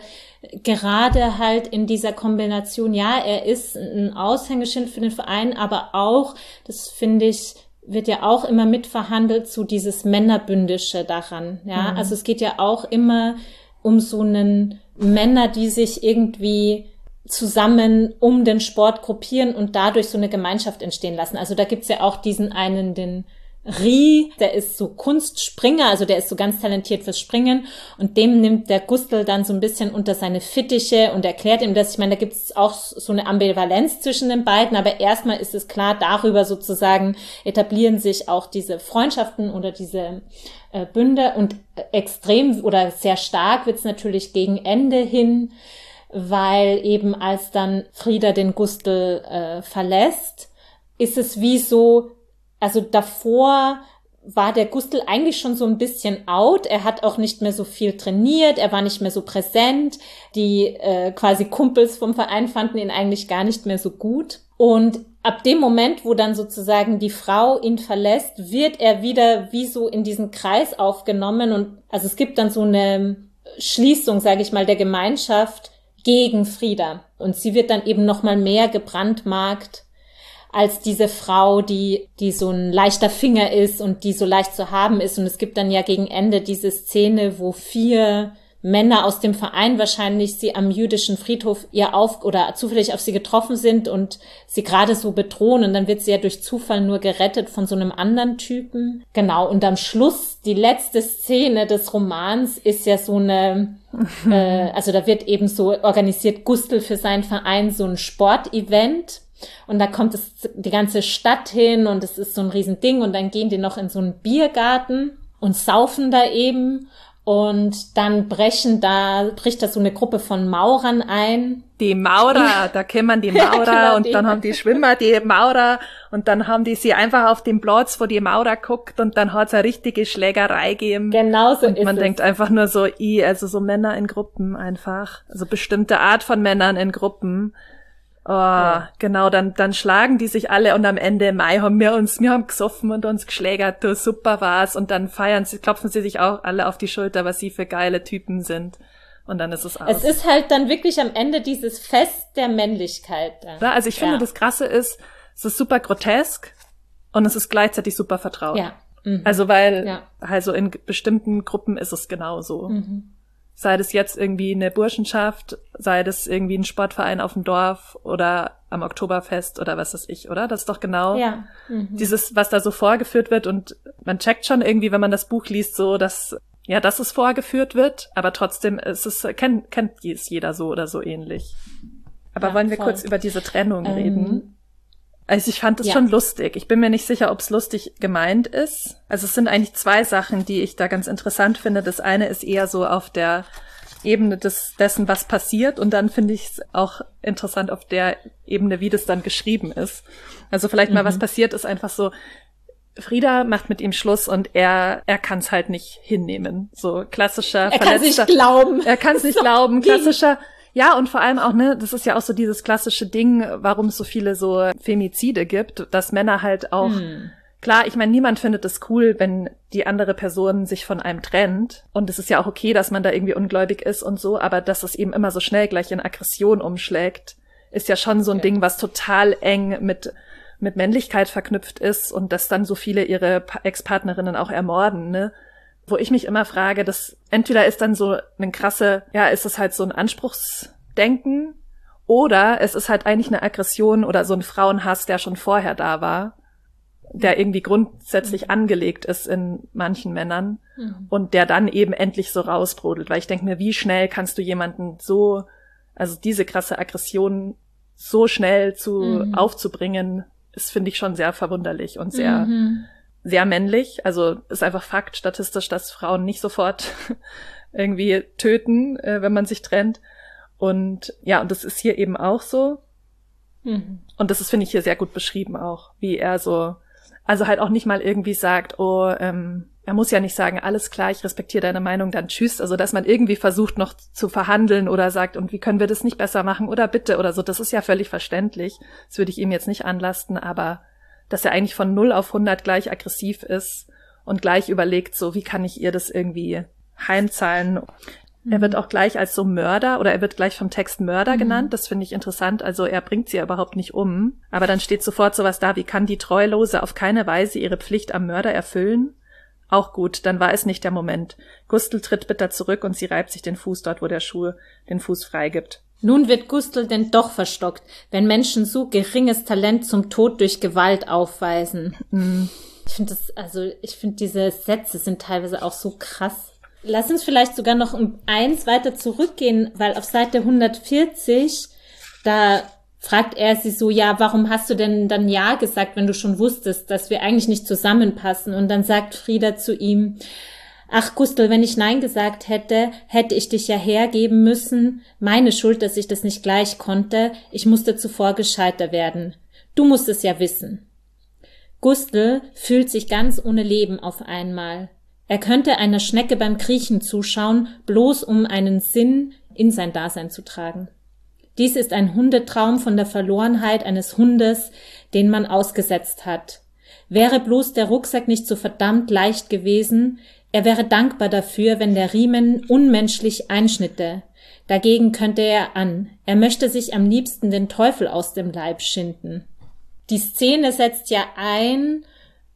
gerade halt in dieser Kombination, ja, er ist ein Aushängeschild für den Verein, aber auch, das finde ich, wird ja auch immer mitverhandelt, so dieses Männerbündische daran. Ja, mhm. also es geht ja auch immer um so einen Männer, die sich irgendwie zusammen um den Sport gruppieren und dadurch so eine Gemeinschaft entstehen lassen. Also da gibt's ja auch diesen einen, den Rie, der ist so Kunstspringer, also der ist so ganz talentiert fürs Springen und dem nimmt der Gustl dann so ein bisschen unter seine Fittiche und erklärt ihm das. Ich meine, da gibt es auch so eine Ambivalenz zwischen den beiden, aber erstmal ist es klar, darüber sozusagen etablieren sich auch diese Freundschaften oder diese äh, Bünde und extrem oder sehr stark wird es natürlich gegen Ende hin, weil eben als dann Frieda den Gustl äh, verlässt, ist es wie so, also davor war der Gustl eigentlich schon so ein bisschen out. Er hat auch nicht mehr so viel trainiert. Er war nicht mehr so präsent. Die äh, quasi Kumpels vom Verein fanden ihn eigentlich gar nicht mehr so gut. Und ab dem Moment, wo dann sozusagen die Frau ihn verlässt, wird er wieder wie so in diesen Kreis aufgenommen. Und also es gibt dann so eine Schließung, sage ich mal, der Gemeinschaft gegen Frieda. Und sie wird dann eben noch mal mehr gebrandmarkt als diese Frau, die die so ein leichter Finger ist und die so leicht zu haben ist. Und es gibt dann ja gegen Ende diese Szene, wo vier Männer aus dem Verein wahrscheinlich sie am jüdischen Friedhof ihr auf oder zufällig auf sie getroffen sind und sie gerade so bedrohen. Und dann wird sie ja durch Zufall nur gerettet von so einem anderen Typen. Genau, und am Schluss, die letzte Szene des Romans ist ja so eine, äh, also da wird eben so organisiert Gustl für seinen Verein so ein Sportevent. Und da kommt es die ganze Stadt hin und es ist so ein Riesending und dann gehen die noch in so einen Biergarten und saufen da eben und dann brechen da, bricht da so eine Gruppe von Maurern ein. Die Maurer, da kämen die Maurer genau, und die. Dann haben die Schwimmer die Maurer und dann haben die sie einfach auf den Platz, wo die Maurer guckt und dann hat's eine richtige Schlägerei gegeben. Genau so und ist man es. denkt einfach nur so, i, also so Männer in Gruppen einfach, also bestimmte Art von Männern in Gruppen. Oh, ja. Genau, dann dann schlagen die sich alle und am Ende Mai haben wir uns, wir haben gesoffen und uns geschlägert, du, super war's und dann feiern sie, klopfen sie sich auch alle auf die Schulter, was sie für geile Typen sind und dann ist es aus. Es ist halt dann wirklich am Ende dieses Fest der Männlichkeit. Ja, also ich finde, ja. das Krasse ist, es ist super grotesk und es ist gleichzeitig super vertraut. Ja. Mhm. Also weil, ja. also in bestimmten Gruppen ist es genauso. Mhm. Sei das jetzt irgendwie eine Burschenschaft, sei das irgendwie ein Sportverein auf dem Dorf oder am Oktoberfest oder was weiß ich, oder? Das ist doch genau ja. mhm. dieses, was da so vorgeführt wird und man checkt schon irgendwie, wenn man das Buch liest, so, dass, ja, dass es vorgeführt wird, aber trotzdem ist es, kennt, kennt es jeder so oder so ähnlich. Aber ja, wollen wir voll. kurz über diese Trennung ähm, reden? Also ich fand es ja. schon lustig. Ich bin mir nicht sicher, ob es lustig gemeint ist. Also es sind eigentlich zwei Sachen, die ich da ganz interessant finde. Das eine ist eher so auf der Ebene des dessen, was passiert. Und dann finde ich es auch interessant auf der Ebene, wie das dann geschrieben ist. Also vielleicht mhm. mal, was passiert ist einfach so, Frieda macht mit ihm Schluss und er er kann es halt nicht hinnehmen. So klassischer Er kann es nicht glauben. Er kann es nicht glauben. Klassischer Ja, und vor allem auch, ne, das ist ja auch so dieses klassische Ding, warum es so viele so Femizide gibt, dass Männer halt auch, hm. klar, ich meine, niemand findet es cool, wenn die andere Person sich von einem trennt. Und es ist ja auch okay, dass man da irgendwie ungläubig ist und so, aber dass es eben immer so schnell gleich in Aggression umschlägt, ist ja schon so ein ja. Ding, was total eng mit mit Männlichkeit verknüpft ist und dass dann so viele ihre Ex-Partnerinnen auch ermorden, ne? Wo ich mich immer frage, dass entweder ist dann so eine krasse, ja, ist es halt so ein Anspruchsdenken oder es ist halt eigentlich eine Aggression oder so ein Frauenhass, der schon vorher da war, der irgendwie grundsätzlich mhm. angelegt ist in manchen Männern mhm. und der dann eben endlich so rausbrodelt. Weil ich denke mir, wie schnell kannst du jemanden so, also diese krasse Aggression so schnell zu mhm. aufzubringen, ist, finde ich, schon sehr verwunderlich und sehr, mhm. sehr männlich. Also ist einfach Fakt statistisch, dass Frauen nicht sofort irgendwie töten, äh, wenn man sich trennt. Und ja, und das ist hier eben auch so. Mhm. Und das ist, finde ich, hier sehr gut beschrieben auch, wie er so, also halt auch nicht mal irgendwie sagt, oh, ähm, er muss ja nicht sagen, alles klar, ich respektiere deine Meinung, dann tschüss. Also, dass man irgendwie versucht noch zu verhandeln oder sagt, und wie können wir das nicht besser machen oder bitte oder so, das ist ja völlig verständlich. Das würde ich ihm jetzt nicht anlasten, aber dass er eigentlich von null auf hundert gleich aggressiv ist und gleich überlegt, so, wie kann ich ihr das irgendwie heimzahlen? Mhm. Er wird auch gleich als so Mörder oder er wird gleich vom Text Mörder mhm. genannt. Das finde ich interessant. Also er bringt sie ja überhaupt nicht um. Aber dann steht sofort sowas da, wie kann die Treulose auf keine Weise ihre Pflicht am Mörder erfüllen? Auch gut, dann war es nicht der Moment. Gustl tritt bitter zurück und sie reibt sich den Fuß dort, wo der Schuh den Fuß freigibt. Nun wird Gustl denn doch verstockt, wenn Menschen so geringes Talent zum Tod durch Gewalt aufweisen. Mhm. Ich finde das, also ich finde diese Sätze sind teilweise auch so krass. Lass uns vielleicht sogar noch um eins weiter zurückgehen, weil auf Seite hundertvierzig, da fragt er sie so, ja, warum hast du denn dann Ja gesagt, wenn du schon wusstest, dass wir eigentlich nicht zusammenpassen? Und dann sagt Frida zu ihm, ach Gustl, wenn ich Nein gesagt hätte, hätte ich dich ja hergeben müssen. Meine Schuld, dass ich das nicht gleich konnte. Ich musste zuvor gescheiter werden. Du musst es ja wissen. Gustl fühlt sich ganz ohne Leben auf einmal. Er könnte einer Schnecke beim Kriechen zuschauen, bloß um einen Sinn in sein Dasein zu tragen. Dies ist ein Hundetraum von der Verlorenheit eines Hundes, den man ausgesetzt hat. Wäre bloß der Rucksack nicht so verdammt leicht gewesen, er wäre dankbar dafür, wenn der Riemen unmenschlich einschnitte. Dagegen könnte er an. Er möchte sich am liebsten den Teufel aus dem Leib schinden. Die Szene setzt ja ein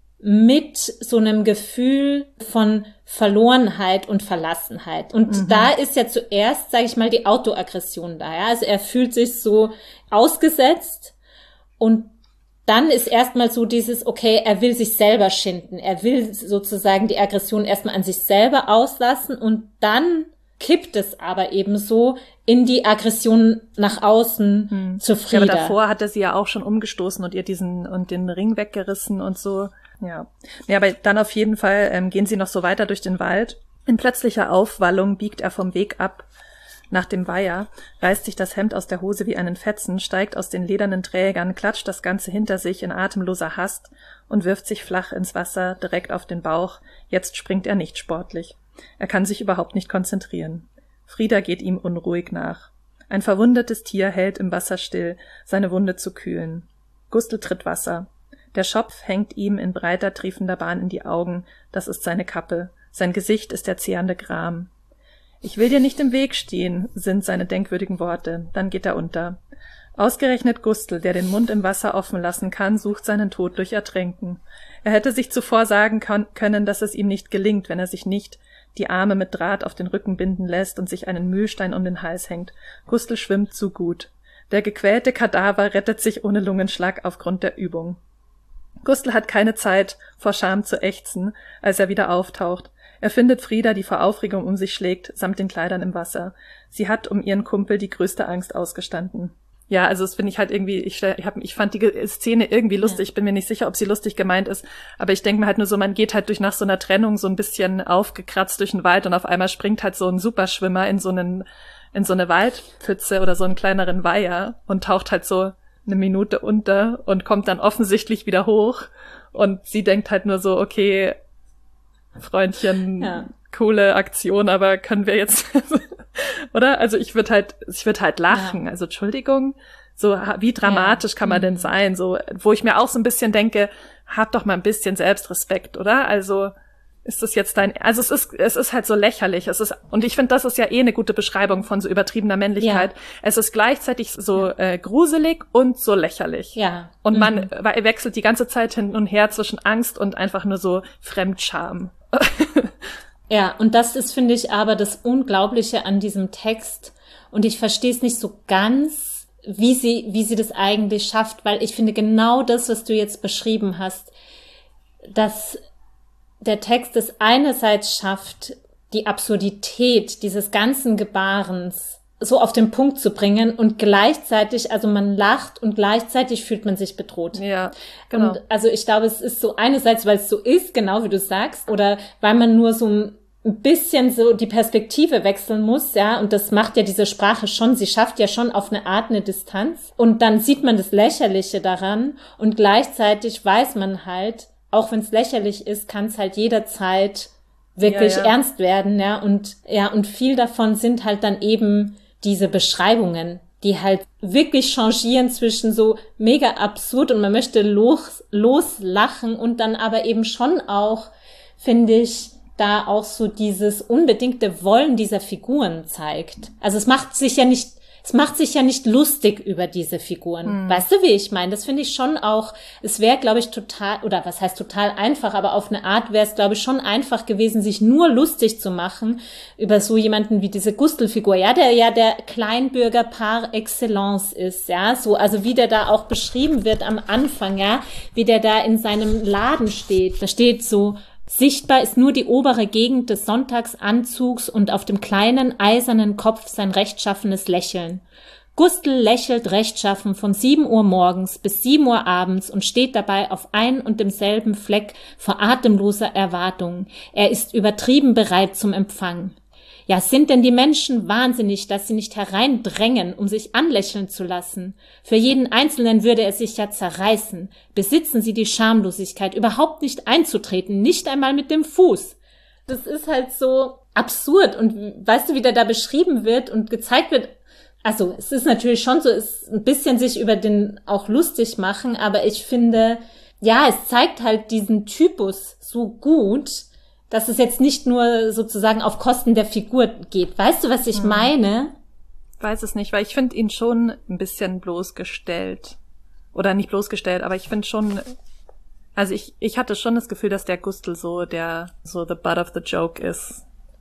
mit so einem Gefühl von Verlorenheit und Verlassenheit. Und mhm. da ist ja zuerst, sage ich mal, die Autoaggression da. Ja? Also er fühlt sich so ausgesetzt und dann ist erstmal so dieses, okay, er will sich selber schinden. Er will sozusagen die Aggression erstmal an sich selber auslassen und dann kippt es aber eben so in die Aggression nach außen hm. zu Frida. Ja, aber davor hat er sie ja auch schon umgestoßen und ihr diesen und den Ring weggerissen und so. Ja, ja, aber dann auf jeden Fall ähm, gehen sie noch so weiter durch den Wald. In plötzlicher Aufwallung biegt er vom Weg ab nach dem Weiher, reißt sich das Hemd aus der Hose wie einen Fetzen, steigt aus den ledernen Trägern, klatscht das Ganze hinter sich in atemloser Hast und wirft sich flach ins Wasser, direkt auf den Bauch. Jetzt springt er nicht sportlich. Er kann sich überhaupt nicht konzentrieren. Frida geht ihm unruhig nach. Ein verwundetes Tier hält im Wasser still, seine Wunde zu kühlen. Gustl tritt Wasser. Der Schopf hängt ihm in breiter, triefender Bahn in die Augen. Das ist seine Kappe. Sein Gesicht ist der zehrende Gram. »Ich will dir nicht im Weg stehen«, sind seine denkwürdigen Worte. Dann geht er unter. Ausgerechnet Gustl, der den Mund im Wasser offen lassen kann, sucht seinen Tod durch Ertränken. Er hätte sich zuvor sagen können, dass es ihm nicht gelingt, wenn er sich nicht die Arme mit Draht auf den Rücken binden lässt und sich einen Mühlstein um den Hals hängt. Gustl schwimmt zu gut. Der gequälte Kadaver rettet sich ohne Lungenschlag aufgrund der Übung. Gustl hat keine Zeit, vor Scham zu ächzen, als er wieder auftaucht. Er findet Frida, die vor Aufregung um sich schlägt, samt den Kleidern im Wasser. Sie hat um ihren Kumpel die größte Angst ausgestanden. Ja, also das finde ich halt irgendwie, ich, ich, hab, ich fand die Szene irgendwie lustig. Ja. Ich bin mir nicht sicher, ob sie lustig gemeint ist, aber ich denke mir halt nur so, man geht halt durch nach so einer Trennung so ein bisschen aufgekratzt durch den Wald und auf einmal springt halt so ein Superschwimmer in so einen, in so eine Waldpfütze oder so einen kleineren Weiher und taucht halt so eine Minute unter und kommt dann offensichtlich wieder hoch und sie denkt halt nur so, okay, Freundchen, ja. Coole Aktion, aber können wir jetzt, oder? Also ich würde halt, ich würde halt lachen. Ja. Also Entschuldigung, so wie dramatisch ja. kann man mhm. denn sein? So, wo ich mir auch so ein bisschen denke, hab doch mal ein bisschen Selbstrespekt, oder? Also ist das jetzt dein, also es ist, es ist halt so lächerlich. Es ist, und ich finde, das ist ja eh eine gute Beschreibung von so übertriebener Männlichkeit. Ja. Es ist gleichzeitig so äh, gruselig und so lächerlich. Ja. Und mhm. man wechselt die ganze Zeit hin und her zwischen Angst und einfach nur so Fremdscham. Ja, und das ist, finde ich, aber das Unglaubliche an diesem Text. Und ich verstehe es nicht so ganz, wie sie, wie sie das eigentlich schafft, weil ich finde genau das, was du jetzt beschrieben hast, dass der Text es einerseits schafft, die Absurdität dieses ganzen Gebarens so auf den Punkt zu bringen und gleichzeitig, also man lacht und gleichzeitig fühlt man sich bedroht. Ja, genau. Und also ich glaube, es ist so einerseits, weil es so ist, genau wie du sagst, oder weil man nur so ein bisschen so die Perspektive wechseln muss, ja, und das macht ja diese Sprache schon, sie schafft ja schon auf eine Art eine Distanz und dann sieht man das Lächerliche daran und gleichzeitig weiß man halt, auch wenn es lächerlich ist, kann es halt jederzeit wirklich ja, ja. ernst werden, ja, und ja, und viel davon sind halt dann eben diese Beschreibungen, die halt wirklich changieren zwischen so mega absurd und man möchte los, loslachen und dann aber eben schon auch, finde ich, da auch so dieses unbedingte Wollen dieser Figuren zeigt. Also es macht sich ja nicht, es macht sich ja nicht lustig über diese Figuren. Hm. Weißt du, wie ich meine? Das finde ich schon auch, es wäre, glaube ich, total, oder was heißt total einfach, aber auf eine Art wäre es, glaube ich, schon einfach gewesen, sich nur lustig zu machen über so jemanden wie diese Gustl-Figur, ja, der ja der Kleinbürger par excellence ist, ja, so, also wie der da auch beschrieben wird am Anfang, ja, wie der da in seinem Laden steht. Da steht so, sichtbar ist nur die obere Gegend des Sonntagsanzugs und auf dem kleinen, eisernen Kopf sein rechtschaffenes Lächeln. Gustl lächelt rechtschaffen von sieben Uhr morgens bis sieben Uhr abends und steht dabei auf ein und demselben Fleck vor atemloser Erwartung. Er ist übertrieben bereit zum Empfang. Ja, sind denn die Menschen wahnsinnig, dass sie nicht hereindrängen, um sich anlächeln zu lassen? Für jeden Einzelnen würde er sich ja zerreißen. Besitzen sie die Schamlosigkeit, überhaupt nicht einzutreten, nicht einmal mit dem Fuß. Das ist halt so absurd. Und weißt du, wie der da beschrieben wird und gezeigt wird? Also, es ist natürlich schon so, es ist ein bisschen sich über den auch lustig machen, aber ich finde, ja, es zeigt halt diesen Typus so gut, dass es jetzt nicht nur sozusagen auf Kosten der Figur geht. Weißt du, was ich hm. meine? Weiß es nicht, weil ich finde ihn schon ein bisschen bloßgestellt. Oder nicht bloßgestellt, aber ich finde schon, also ich ich hatte schon das Gefühl, dass der Gustl so der, so the butt of the joke ist.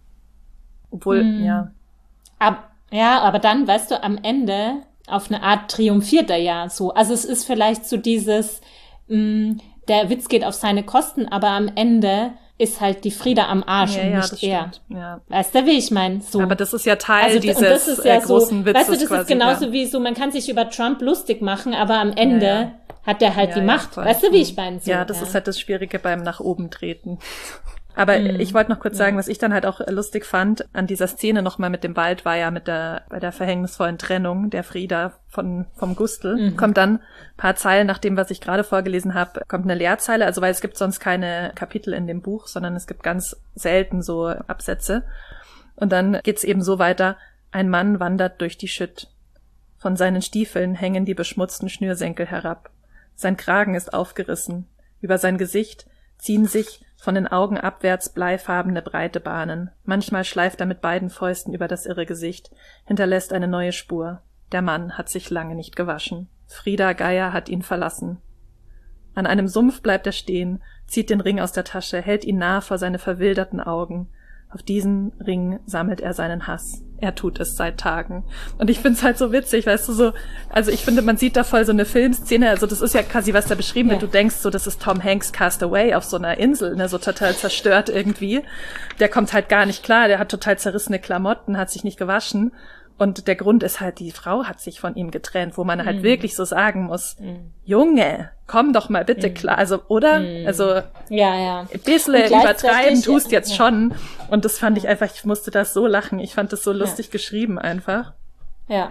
Obwohl, hm. ja. Ab, ja, aber dann, weißt du, am Ende auf eine Art triumphiert er ja so. Also es ist vielleicht so dieses, mh, der Witz geht auf seine Kosten, aber am Ende ist halt die Frieda am Arsch ja, und ja, nicht das er. Stimmt, ja. Weißt du, wie ich meine? So. Aber das ist ja Teil also, dieses und das ist ja äh, großen so, Witzes weißt du, das quasi, ist genauso ja. wie so, man kann sich über Trump lustig machen, aber am Ende ja, ja. hat er halt ja, die ja, Macht. voll. Weißt du, wie ich meine? So, ja, das ja. ist halt das Schwierige beim nach oben treten. Aber mm, ich wollte noch kurz sagen, ja. was ich dann halt auch lustig fand an dieser Szene nochmal mit dem Wald, war ja mit der, bei der verhängnisvollen Trennung der Frieda von, vom Gustl. Mhm. Kommt dann ein paar Zeilen nach dem, was ich gerade vorgelesen habe, kommt eine Leerzeile, also weil es gibt sonst keine Kapitel in dem Buch, sondern es gibt ganz selten so Absätze. Und dann geht's eben so weiter, ein Mann wandert durch die Schütt. Von seinen Stiefeln hängen die beschmutzten Schnürsenkel herab. Sein Kragen ist aufgerissen. Über sein Gesicht ziehen sich von den Augen abwärts bleifarbene breite Bahnen. Manchmal schleift er mit beiden Fäusten über das irre Gesicht, hinterlässt eine neue Spur. Der Mann hat sich lange nicht gewaschen. Frieda Geier hat ihn verlassen. An einem Sumpf bleibt er stehen, zieht den Ring aus der Tasche, hält ihn nah vor seine verwilderten Augen. Auf diesen Ring sammelt er seinen Hass. Er tut es seit Tagen. Und ich find's halt so witzig, weißt du, so, also ich finde, man sieht da voll so eine Filmszene, also das ist ja quasi, was da beschrieben wird, ja. Du denkst so, das ist Tom Hanks Cast Away auf so einer Insel, ne, so total zerstört irgendwie. Der kommt halt gar nicht klar, der hat total zerrissene Klamotten, hat sich nicht gewaschen. Und der Grund ist halt, die Frau hat sich von ihm getrennt, wo man halt mm. wirklich so sagen muss, mm. Junge, komm doch mal bitte mm. klar, also, oder? Mm. Also, ja, ja. Ein bisschen übertreiben tust jetzt ja. schon. Und das fand ich einfach, ich musste das so lachen. Ich fand das so lustig ja. geschrieben einfach. Ja.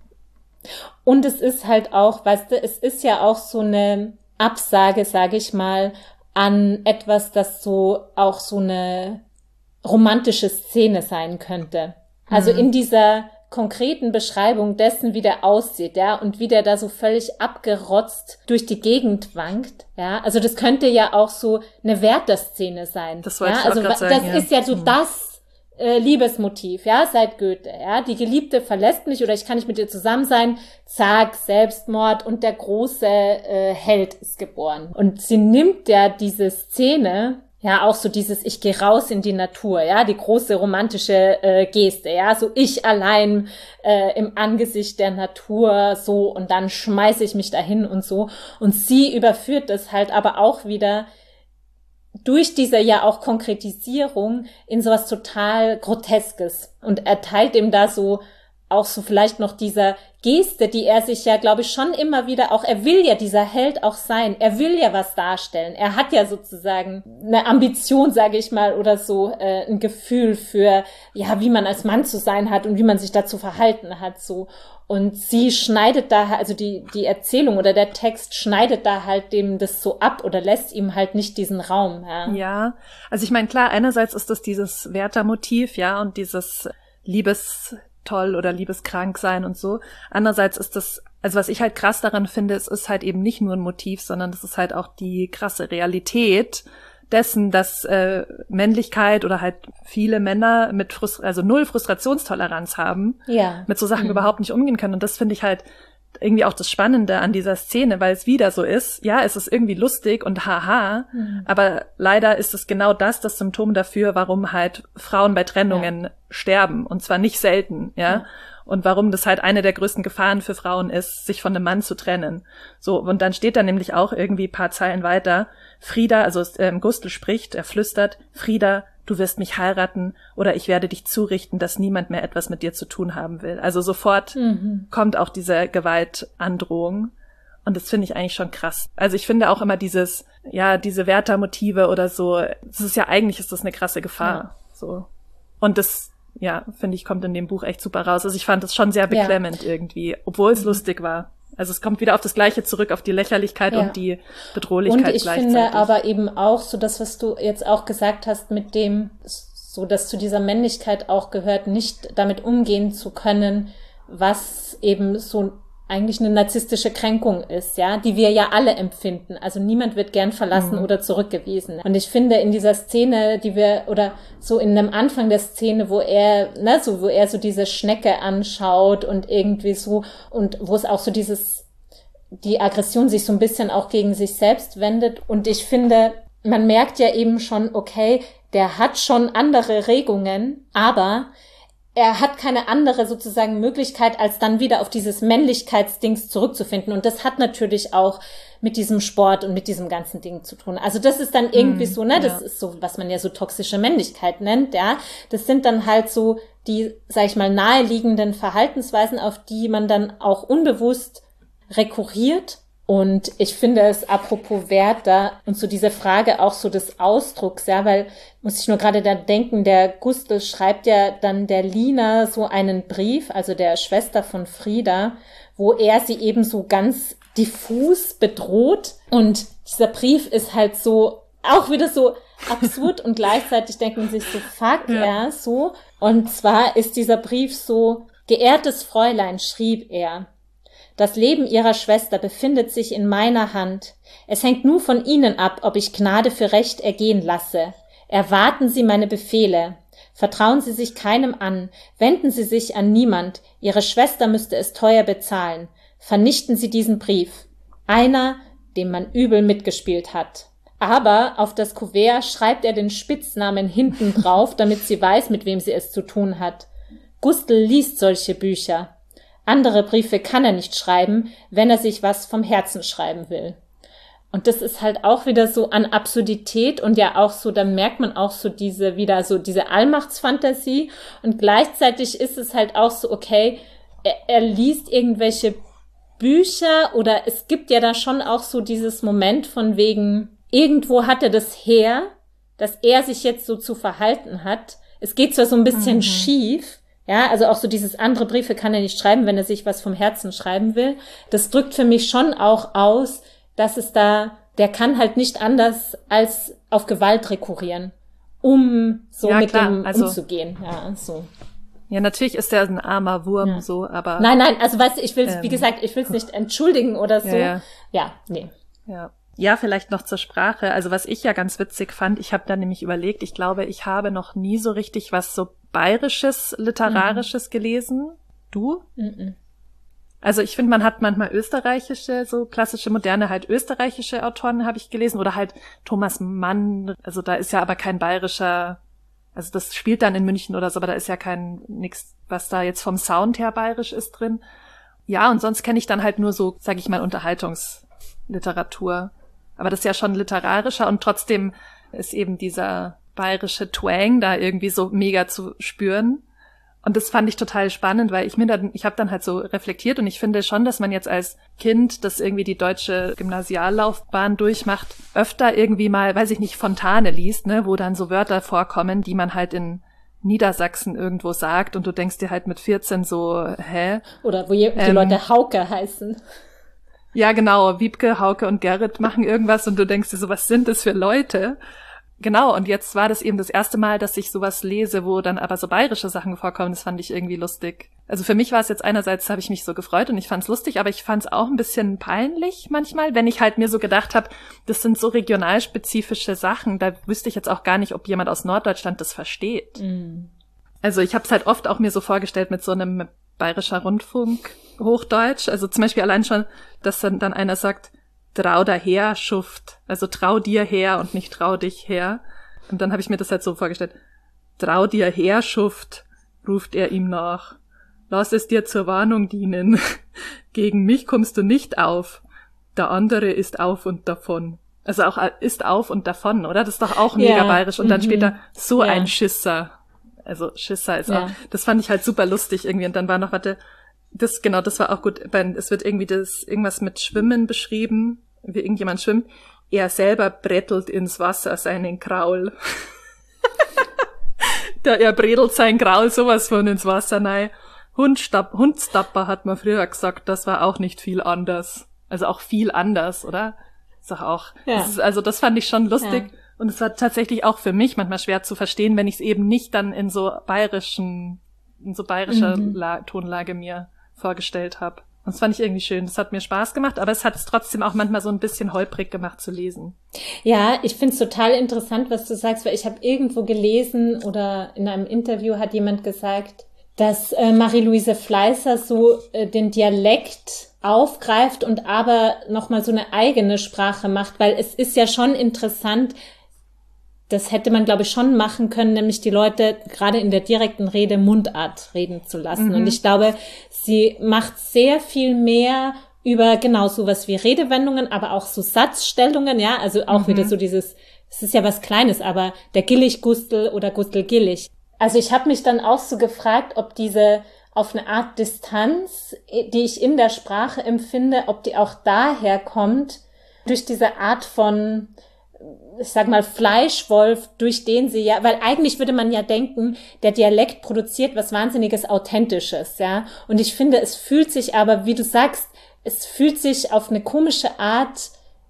Und es ist halt auch, weißt du, es ist ja auch so eine Absage, sage ich mal, an etwas, das so auch so eine romantische Szene sein könnte. Also mm. in dieser konkreten Beschreibung dessen, wie der aussieht, ja, und wie der da so völlig abgerotzt durch die Gegend wankt, ja, also das könnte ja auch so eine Werther-Szene sein. Das wollte ja? ich auch also grad sagen, das ja. ist ja so hm. das äh, Liebesmotiv, ja, seit Goethe, ja, die Geliebte verlässt mich oder ich kann nicht mit ihr zusammen sein, zack, Selbstmord und der große äh, Held ist geboren. Und sie nimmt ja diese Szene, ja, auch so dieses, ich gehe raus in die Natur, ja, die große romantische äh, Geste, ja, so ich allein äh, im Angesicht der Natur, so, und dann schmeiße ich mich dahin und so. Und sie überführt das halt aber auch wieder durch diese ja auch Konkretisierung in sowas total Groteskes und erteilt ihm da so auch so vielleicht noch dieser Geste, die er sich ja, glaube ich, schon immer wieder auch, er will ja dieser Held auch sein, er will ja was darstellen, er hat ja sozusagen eine Ambition, sage ich mal, oder so äh, ein Gefühl für, ja, wie man als Mann zu sein hat und wie man sich dazu verhalten hat, so. Und sie schneidet da, also die die Erzählung oder der Text schneidet da halt dem das so ab oder lässt ihm halt nicht diesen Raum. Ja, ja. Also ich meine, klar, einerseits ist das dieses Werther-Motiv, ja, und dieses Liebes toll oder liebeskrank sein und so. Andererseits ist das, also was ich halt krass daran finde, es ist halt eben nicht nur ein Motiv, sondern es ist halt auch die krasse Realität dessen, dass äh, Männlichkeit oder halt viele Männer mit Frust- also null Frustrationstoleranz haben, ja. mit so Sachen mhm. überhaupt nicht umgehen können. Und das finde ich halt irgendwie auch das Spannende an dieser Szene, weil es wieder so ist, ja, es ist irgendwie lustig und haha, mhm. aber leider ist es genau das, das Symptom dafür, warum halt Frauen bei Trennungen ja. sterben, und zwar nicht selten, ja? ja, und warum das halt eine der größten Gefahren für Frauen ist, sich von einem Mann zu trennen. So, und dann steht da nämlich auch irgendwie ein paar Zeilen weiter, Frieda, also ähm, Gustl spricht, er flüstert, Frieda, du wirst mich heiraten oder ich werde dich zurichten, dass niemand mehr etwas mit dir zu tun haben will. Also sofort mhm. kommt auch diese Gewaltandrohung. Und das finde ich eigentlich schon krass. Also ich finde auch immer dieses, ja, diese Werther-Motive oder so, das ist ja, eigentlich ist das eine krasse Gefahr. Ja. So. Und das, ja, finde ich, kommt in dem Buch echt super raus. Also ich fand das schon sehr beklemmend ja. irgendwie, obwohl es mhm. lustig war. Also es kommt wieder auf das Gleiche zurück, auf die Lächerlichkeit ja. und die Bedrohlichkeit und ich gleichzeitig. Finde aber eben auch so das, was du jetzt auch gesagt hast mit dem, so dass zu dieser Männlichkeit auch gehört, nicht damit umgehen zu können, was eben so eigentlich eine narzisstische Kränkung ist, ja, die wir ja alle empfinden. Also niemand wird gern verlassen mhm. oder zurückgewiesen. Und ich finde in dieser Szene, die wir, oder so in dem Anfang der Szene, wo er, ne, so, wo er so diese Schnecke anschaut und irgendwie so, und wo es auch so dieses, die Aggression sich so ein bisschen auch gegen sich selbst wendet. Und ich finde, man merkt ja eben schon, okay, der hat schon andere Regungen, aber er hat keine andere sozusagen Möglichkeit, als dann wieder auf dieses Männlichkeitsdings zurückzufinden. Und das hat natürlich auch mit diesem Sport und mit diesem ganzen Ding zu tun. Also das ist dann irgendwie mm, so, ne, das ja. ist so, was man ja so toxische Männlichkeit nennt, ja. Das sind dann halt so die, sag ich mal, naheliegenden Verhaltensweisen, auf die man dann auch unbewusst rekurriert. Und ich finde es, apropos Werther, und so diese Frage auch so des Ausdrucks, ja, weil, muss ich nur gerade da denken, der Gustl schreibt ja dann der Lina so einen Brief, also der Schwester von Frieda, wo er sie eben so ganz diffus bedroht. Und dieser Brief ist halt so, auch wieder so absurd und gleichzeitig denkt man sich so, fuck, ja. ja, so. Und zwar ist dieser Brief so, geehrtes Fräulein, schrieb er, das Leben Ihrer Schwester befindet sich in meiner Hand. Es hängt nur von Ihnen ab, ob ich Gnade für Recht ergehen lasse. Erwarten Sie meine Befehle. Vertrauen Sie sich keinem an. Wenden Sie sich an niemand. Ihre Schwester müsste es teuer bezahlen. Vernichten Sie diesen Brief. Einer, dem man übel mitgespielt hat. Aber auf das Kuvert schreibt er den Spitznamen hinten drauf, damit sie weiß, mit wem sie es zu tun hat. Gustl liest solche Bücher. Andere Briefe kann er nicht schreiben, wenn er sich was vom Herzen schreiben will. Und das ist halt auch wieder so an Absurdität und ja auch so, dann merkt man auch so diese, wieder so diese Allmachtsfantasie und gleichzeitig ist es halt auch so, okay, er, er liest irgendwelche Bücher oder es gibt ja da schon auch so dieses Moment von wegen, irgendwo hat er das her, dass er sich jetzt so zu verhalten hat. Es geht zwar so ein bisschen mhm. schief, ja, also auch so dieses andere Briefe kann er nicht schreiben, wenn er sich was vom Herzen schreiben will. Das drückt für mich schon auch aus, dass es da, der kann halt nicht anders als auf Gewalt rekurrieren, um so ja, mit klar, dem also, umzugehen. Ja, so. Ja, natürlich ist er ein armer Wurm, ja. so, aber. Nein, nein, also weißt du, ich will es, ähm, wie gesagt, ich will es nicht entschuldigen oder so. Ja, ja. ja, nee. Ja. Ja, vielleicht noch zur Sprache. Also was ich ja ganz witzig fand, ich habe da nämlich überlegt, ich glaube, ich habe noch nie so richtig was so Bayerisches, Literarisches mhm. gelesen. Du? Mhm. Also ich finde, man hat manchmal österreichische, so klassische, moderne, halt österreichische Autoren habe ich gelesen oder halt Thomas Mann. Also da ist ja aber kein bayerischer, also das spielt dann in München oder so, aber da ist ja kein, nix, was da jetzt vom Sound her bayerisch ist drin. Ja, und sonst kenne ich dann halt nur so, sag ich mal, Unterhaltungsliteratur. Aber das ist ja schon literarischer und trotzdem ist eben dieser bayerische Twang da irgendwie so mega zu spüren. Und das fand ich total spannend, weil ich mir dann, ich habe dann halt so reflektiert und ich finde schon, dass man jetzt als Kind, das irgendwie die deutsche Gymnasiallaufbahn durchmacht, öfter irgendwie mal, weiß ich nicht, Fontane liest, ne, wo dann so Wörter vorkommen, die man halt in Niedersachsen irgendwo sagt und du denkst dir halt mit vierzehn so, hä? Oder wo die ähm, Leute Hauke heißen. Ja, genau, Wiebke, Hauke und Gerrit machen irgendwas und du denkst dir so, was sind das für Leute? Genau, und jetzt war das eben das erste Mal, dass ich sowas lese, wo dann aber so bayerische Sachen vorkommen. Das fand ich irgendwie lustig. Also für mich war es jetzt einerseits, habe ich mich so gefreut und ich fand es lustig, aber ich fand es auch ein bisschen peinlich manchmal, wenn ich halt mir so gedacht habe, das sind so regionalspezifische Sachen, da wüsste ich jetzt auch gar nicht, ob jemand aus Norddeutschland das versteht. Mhm. Also ich habe es halt oft auch mir so vorgestellt mit so einem bayerischer Rundfunk Hochdeutsch, also zum Beispiel allein schon, dass dann, dann einer sagt, trau daher, Schuft. Also trau dir her und nicht trau dich her. Und dann habe ich mir das halt so vorgestellt. Trau dir her, Schuft, ruft er ihm nach. Lass es dir zur Warnung dienen. Gegen mich kommst du nicht auf. Der andere ist auf und davon. Also auch ist auf und davon, oder? Das ist doch auch mega ja. bayerisch. Und dann mhm. später so ja. ein Schisser. Also Schisser ist ja. auch, das fand ich halt super lustig irgendwie. Und dann war noch, warte, das, genau, das war auch gut. Es wird irgendwie das, irgendwas mit Schwimmen beschrieben. Wie irgendjemand schwimmt, er selber brettelt ins Wasser seinen Kraul. Der, er bredelt sein Kraul sowas von ins Wasser rein. Hundstapp, Hundstapper hat man früher gesagt, das war auch nicht viel anders. Also auch viel anders, oder? Ist doch auch. Ja. Das ist, also das fand ich schon lustig. Ja. Und es war tatsächlich auch für mich manchmal schwer zu verstehen, wenn ich es eben nicht dann in so bayerischen, in so bayerischer mhm. La- Tonlage mir vorgestellt habe. Und das fand ich irgendwie schön. Das hat mir Spaß gemacht, aber es hat es trotzdem auch manchmal so ein bisschen holprig gemacht zu lesen. Ja, ich finde es total interessant, was du sagst, weil ich habe irgendwo gelesen oder in einem Interview hat jemand gesagt, dass äh, Marie-Louise Fleißer so äh, den Dialekt aufgreift und aber nochmal so eine eigene Sprache macht, weil es ist ja schon interessant, das hätte man, glaube ich, schon machen können, nämlich die Leute gerade in der direkten Rede Mundart reden zu lassen. Mhm. Und ich glaube, sie macht sehr viel mehr über genau sowas wie Redewendungen, aber auch so Satzstellungen, ja, also auch mhm. wieder so dieses, es ist ja was Kleines, aber der Gillig-Gustel oder Gustel-Gillig. Also ich habe mich dann auch so gefragt, ob diese auf eine Art Distanz, die ich in der Sprache empfinde, ob die auch daher kommt, durch diese Art von, ich sag mal, Fleischwolf, durch den sie ja, weil eigentlich würde man ja denken, der Dialekt produziert was wahnsinniges Authentisches, ja. Und ich finde, es fühlt sich aber, wie du sagst, es fühlt sich auf eine komische Art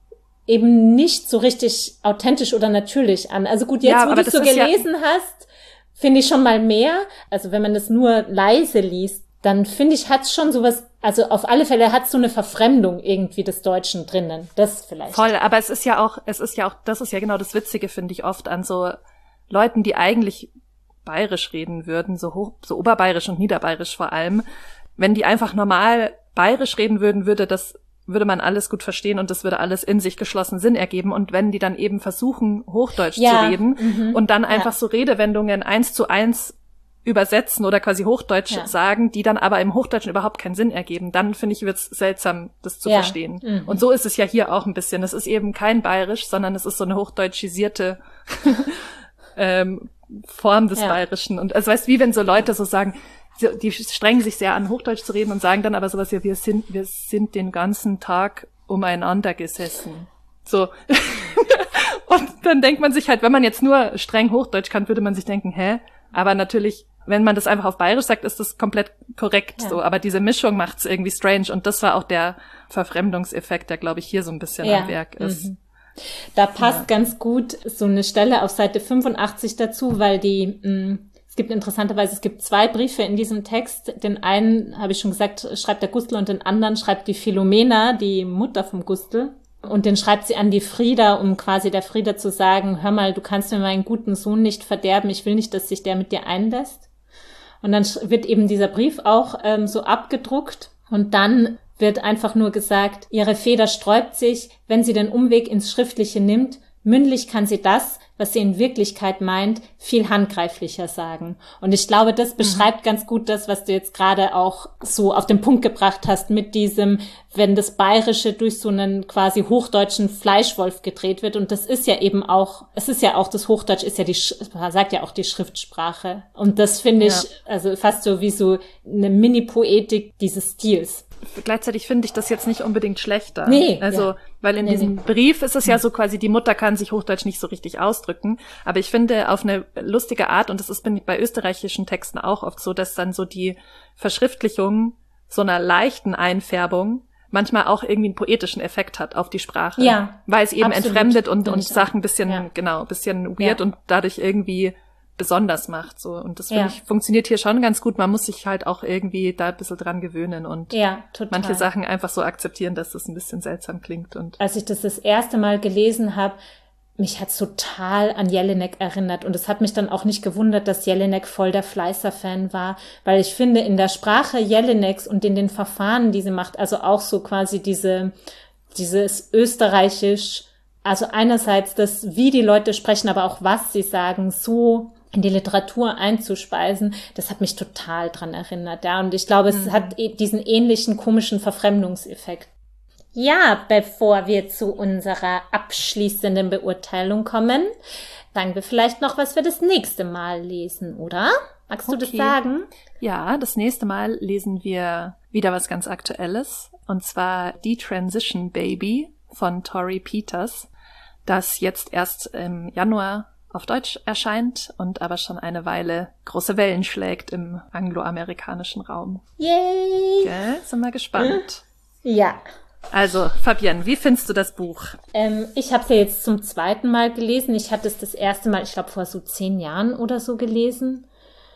eben nicht so richtig authentisch oder natürlich an. Also gut, jetzt, ja, wo du es so gelesen ja hast, finde ich schon mal mehr. Also wenn man das nur leise liest, dann finde ich, hat's schon sowas, also auf alle Fälle hat's so eine Verfremdung irgendwie des Deutschen drinnen. Das vielleicht. Voll, aber es ist ja auch, es ist ja auch, das ist ja genau das Witzige, finde ich oft an so Leuten, die eigentlich bayerisch reden würden, so hoch, so oberbayerisch und niederbayerisch vor allem. Wenn die einfach normal bayerisch reden würden, würde das, würde man alles gut verstehen und das würde alles in sich geschlossen Sinn ergeben. Und wenn die dann eben versuchen, Hochdeutsch ja, zu reden mhm, und dann einfach ja. so Redewendungen eins zu eins übersetzen oder quasi Hochdeutsch ja. sagen, die dann aber im Hochdeutschen überhaupt keinen Sinn ergeben, dann finde ich, wird's seltsam, das zu ja. verstehen. Mhm. Und so ist es ja hier auch ein bisschen. Es ist eben kein Bayerisch, sondern es ist so eine hochdeutschisierte ähm, Form des ja. Bayerischen. Und also weißt du, wie wenn so Leute so sagen, die strengen sich sehr an, Hochdeutsch zu reden und sagen dann aber sowas wie, wir sind, wir sind den ganzen Tag umeinander gesessen. So. Und dann denkt man sich halt, wenn man jetzt nur streng Hochdeutsch kann, würde man sich denken, hä? Aber natürlich, wenn man das einfach auf Bayerisch sagt, ist das komplett korrekt ja. so. Aber diese Mischung macht's irgendwie strange. Und das war auch der Verfremdungseffekt, der, glaube ich, hier so ein bisschen ja. am Werk ist. Mhm. Da passt ja. ganz gut so eine Stelle auf Seite fünfundachtzig dazu, weil die, mh, es gibt interessanterweise, es gibt zwei Briefe in diesem Text. Den einen, habe ich schon gesagt, schreibt der Gustl und den anderen schreibt die Philomena, die Mutter vom Gustl. Und den schreibt sie an die Frieda, um quasi der Frieda zu sagen, hör mal, du kannst mir meinen guten Sohn nicht verderben, ich will nicht, dass sich der mit dir einlässt. Und dann wird eben dieser Brief auch ähm, so abgedruckt und dann wird einfach nur gesagt, ihre Feder sträubt sich, wenn sie den Umweg ins Schriftliche nimmt, mündlich kann sie das, was sie in Wirklichkeit meint, viel handgreiflicher sagen. Und ich glaube, das beschreibt mhm. ganz gut das, was du jetzt gerade auch so auf den Punkt gebracht hast mit diesem, wenn das Bayerische durch so einen quasi hochdeutschen Fleischwolf gedreht wird. Und das ist ja eben auch, es ist ja auch, das Hochdeutsch ist ja die, sagt ja auch die Schriftsprache. Und das finde ich, ja. also fast so wie so eine Mini-Poetik dieses Stils. Gleichzeitig finde ich das jetzt nicht unbedingt schlechter. Nee. Also, ja. weil in nee, diesem nee. Brief ist es ja so quasi, die Mutter kann sich Hochdeutsch nicht so richtig ausdrücken. Aber ich finde auf eine lustige Art, und das ist bei österreichischen Texten auch oft so, dass dann so die Verschriftlichung so einer leichten Einfärbung manchmal auch irgendwie einen poetischen Effekt hat auf die Sprache. Ja. Weil es eben absolut. entfremdet und, und Sachen ein bisschen, ja. genau, ein bisschen weird ja. und dadurch irgendwie besonders macht, so. Und das, finde ja. ich, funktioniert hier schon ganz gut. Man muss sich halt auch irgendwie da ein bisschen dran gewöhnen und ja, total. manche Sachen einfach so akzeptieren, dass das ein bisschen seltsam klingt. Und als ich das das erste Mal gelesen habe, mich hat's total an Jelinek erinnert. Und es hat mich dann auch nicht gewundert, dass Jelinek voll der Fleißer-Fan war, weil ich finde, in der Sprache Jelineks und in den Verfahren, die sie macht, also auch so quasi diese, dieses Österreichisch, also einerseits das, wie die Leute sprechen, aber auch was sie sagen, so in die Literatur einzuspeisen, das hat mich total dran erinnert, ja. Und ich glaube, es mhm. hat diesen ähnlichen komischen Verfremdungseffekt. Ja, bevor wir zu unserer abschließenden Beurteilung kommen, sagen wir vielleicht noch, was wir das nächste Mal lesen, oder? Magst okay. du das sagen? Ja, das nächste Mal lesen wir wieder was ganz Aktuelles, und zwar Die Transition Baby von Torrey Peters, das jetzt erst im Januar auf Deutsch erscheint und aber schon eine Weile große Wellen schlägt im angloamerikanischen Raum. Yay! Gell? Sind wir gespannt. Ja. Also, Fabienne, wie findest du das Buch? Ähm, ich habe es ja jetzt zum zweiten Mal gelesen. Ich hatte es das erste Mal, ich glaube, vor so zehn Jahren oder so gelesen.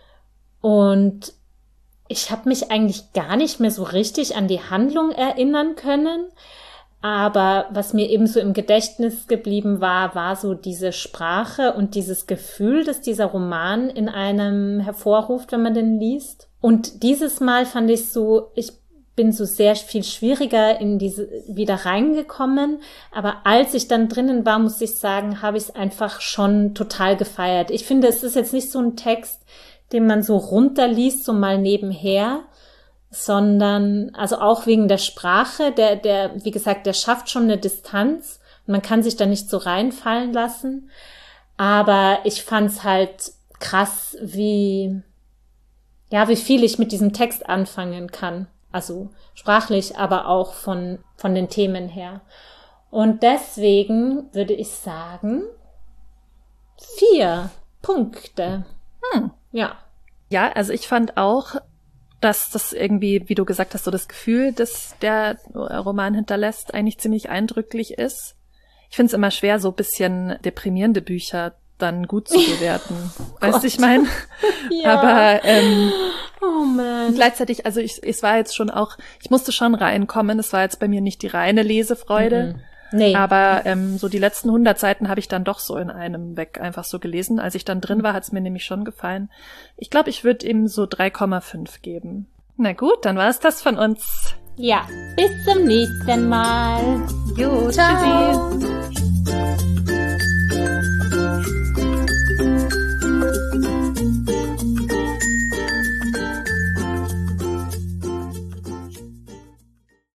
Und ich habe mich eigentlich gar nicht mehr so richtig an die Handlung erinnern können. Aber was mir eben so im Gedächtnis geblieben war, war so diese Sprache und dieses Gefühl, das dieser Roman in einem hervorruft, wenn man den liest. Und dieses Mal fand ich so, ich bin so sehr viel schwieriger in diese wieder reingekommen. Aber als ich dann drinnen war, muss ich sagen, habe ich es einfach schon total gefeiert. Ich finde, es ist jetzt nicht so ein Text, den man so runterliest, so mal nebenher, sondern, also auch wegen der Sprache, der, der, wie gesagt, der schafft schon eine Distanz und man kann sich da nicht so reinfallen lassen. Aber ich fand's halt krass, wie, ja, wie viel ich mit diesem Text anfangen kann. Also sprachlich, aber auch von, von den Themen her. Und deswegen würde ich sagen, vier Punkte. Hm. Ja. Ja, also ich fand auch, dass das irgendwie, wie du gesagt hast, so das Gefühl, das der Roman hinterlässt, eigentlich ziemlich eindrücklich ist. Ich finde es immer schwer, so ein bisschen deprimierende Bücher dann gut zu bewerten. Weißt du, ich meine? Ja. Aber ähm, oh man. gleichzeitig, also ich, es war jetzt schon auch, ich musste schon reinkommen. Es war jetzt bei mir nicht die reine Lesefreude. Mhm. Nee. Aber ähm, so die letzten hundert Seiten habe ich dann doch so in einem weg einfach so gelesen. Als ich dann drin war, hat es mir nämlich schon gefallen. Ich glaube, ich würde ihm so drei Komma fünf geben. Na gut, dann war es das von uns. Ja, bis zum nächsten Mal. Jo, ciao. Tschüssi.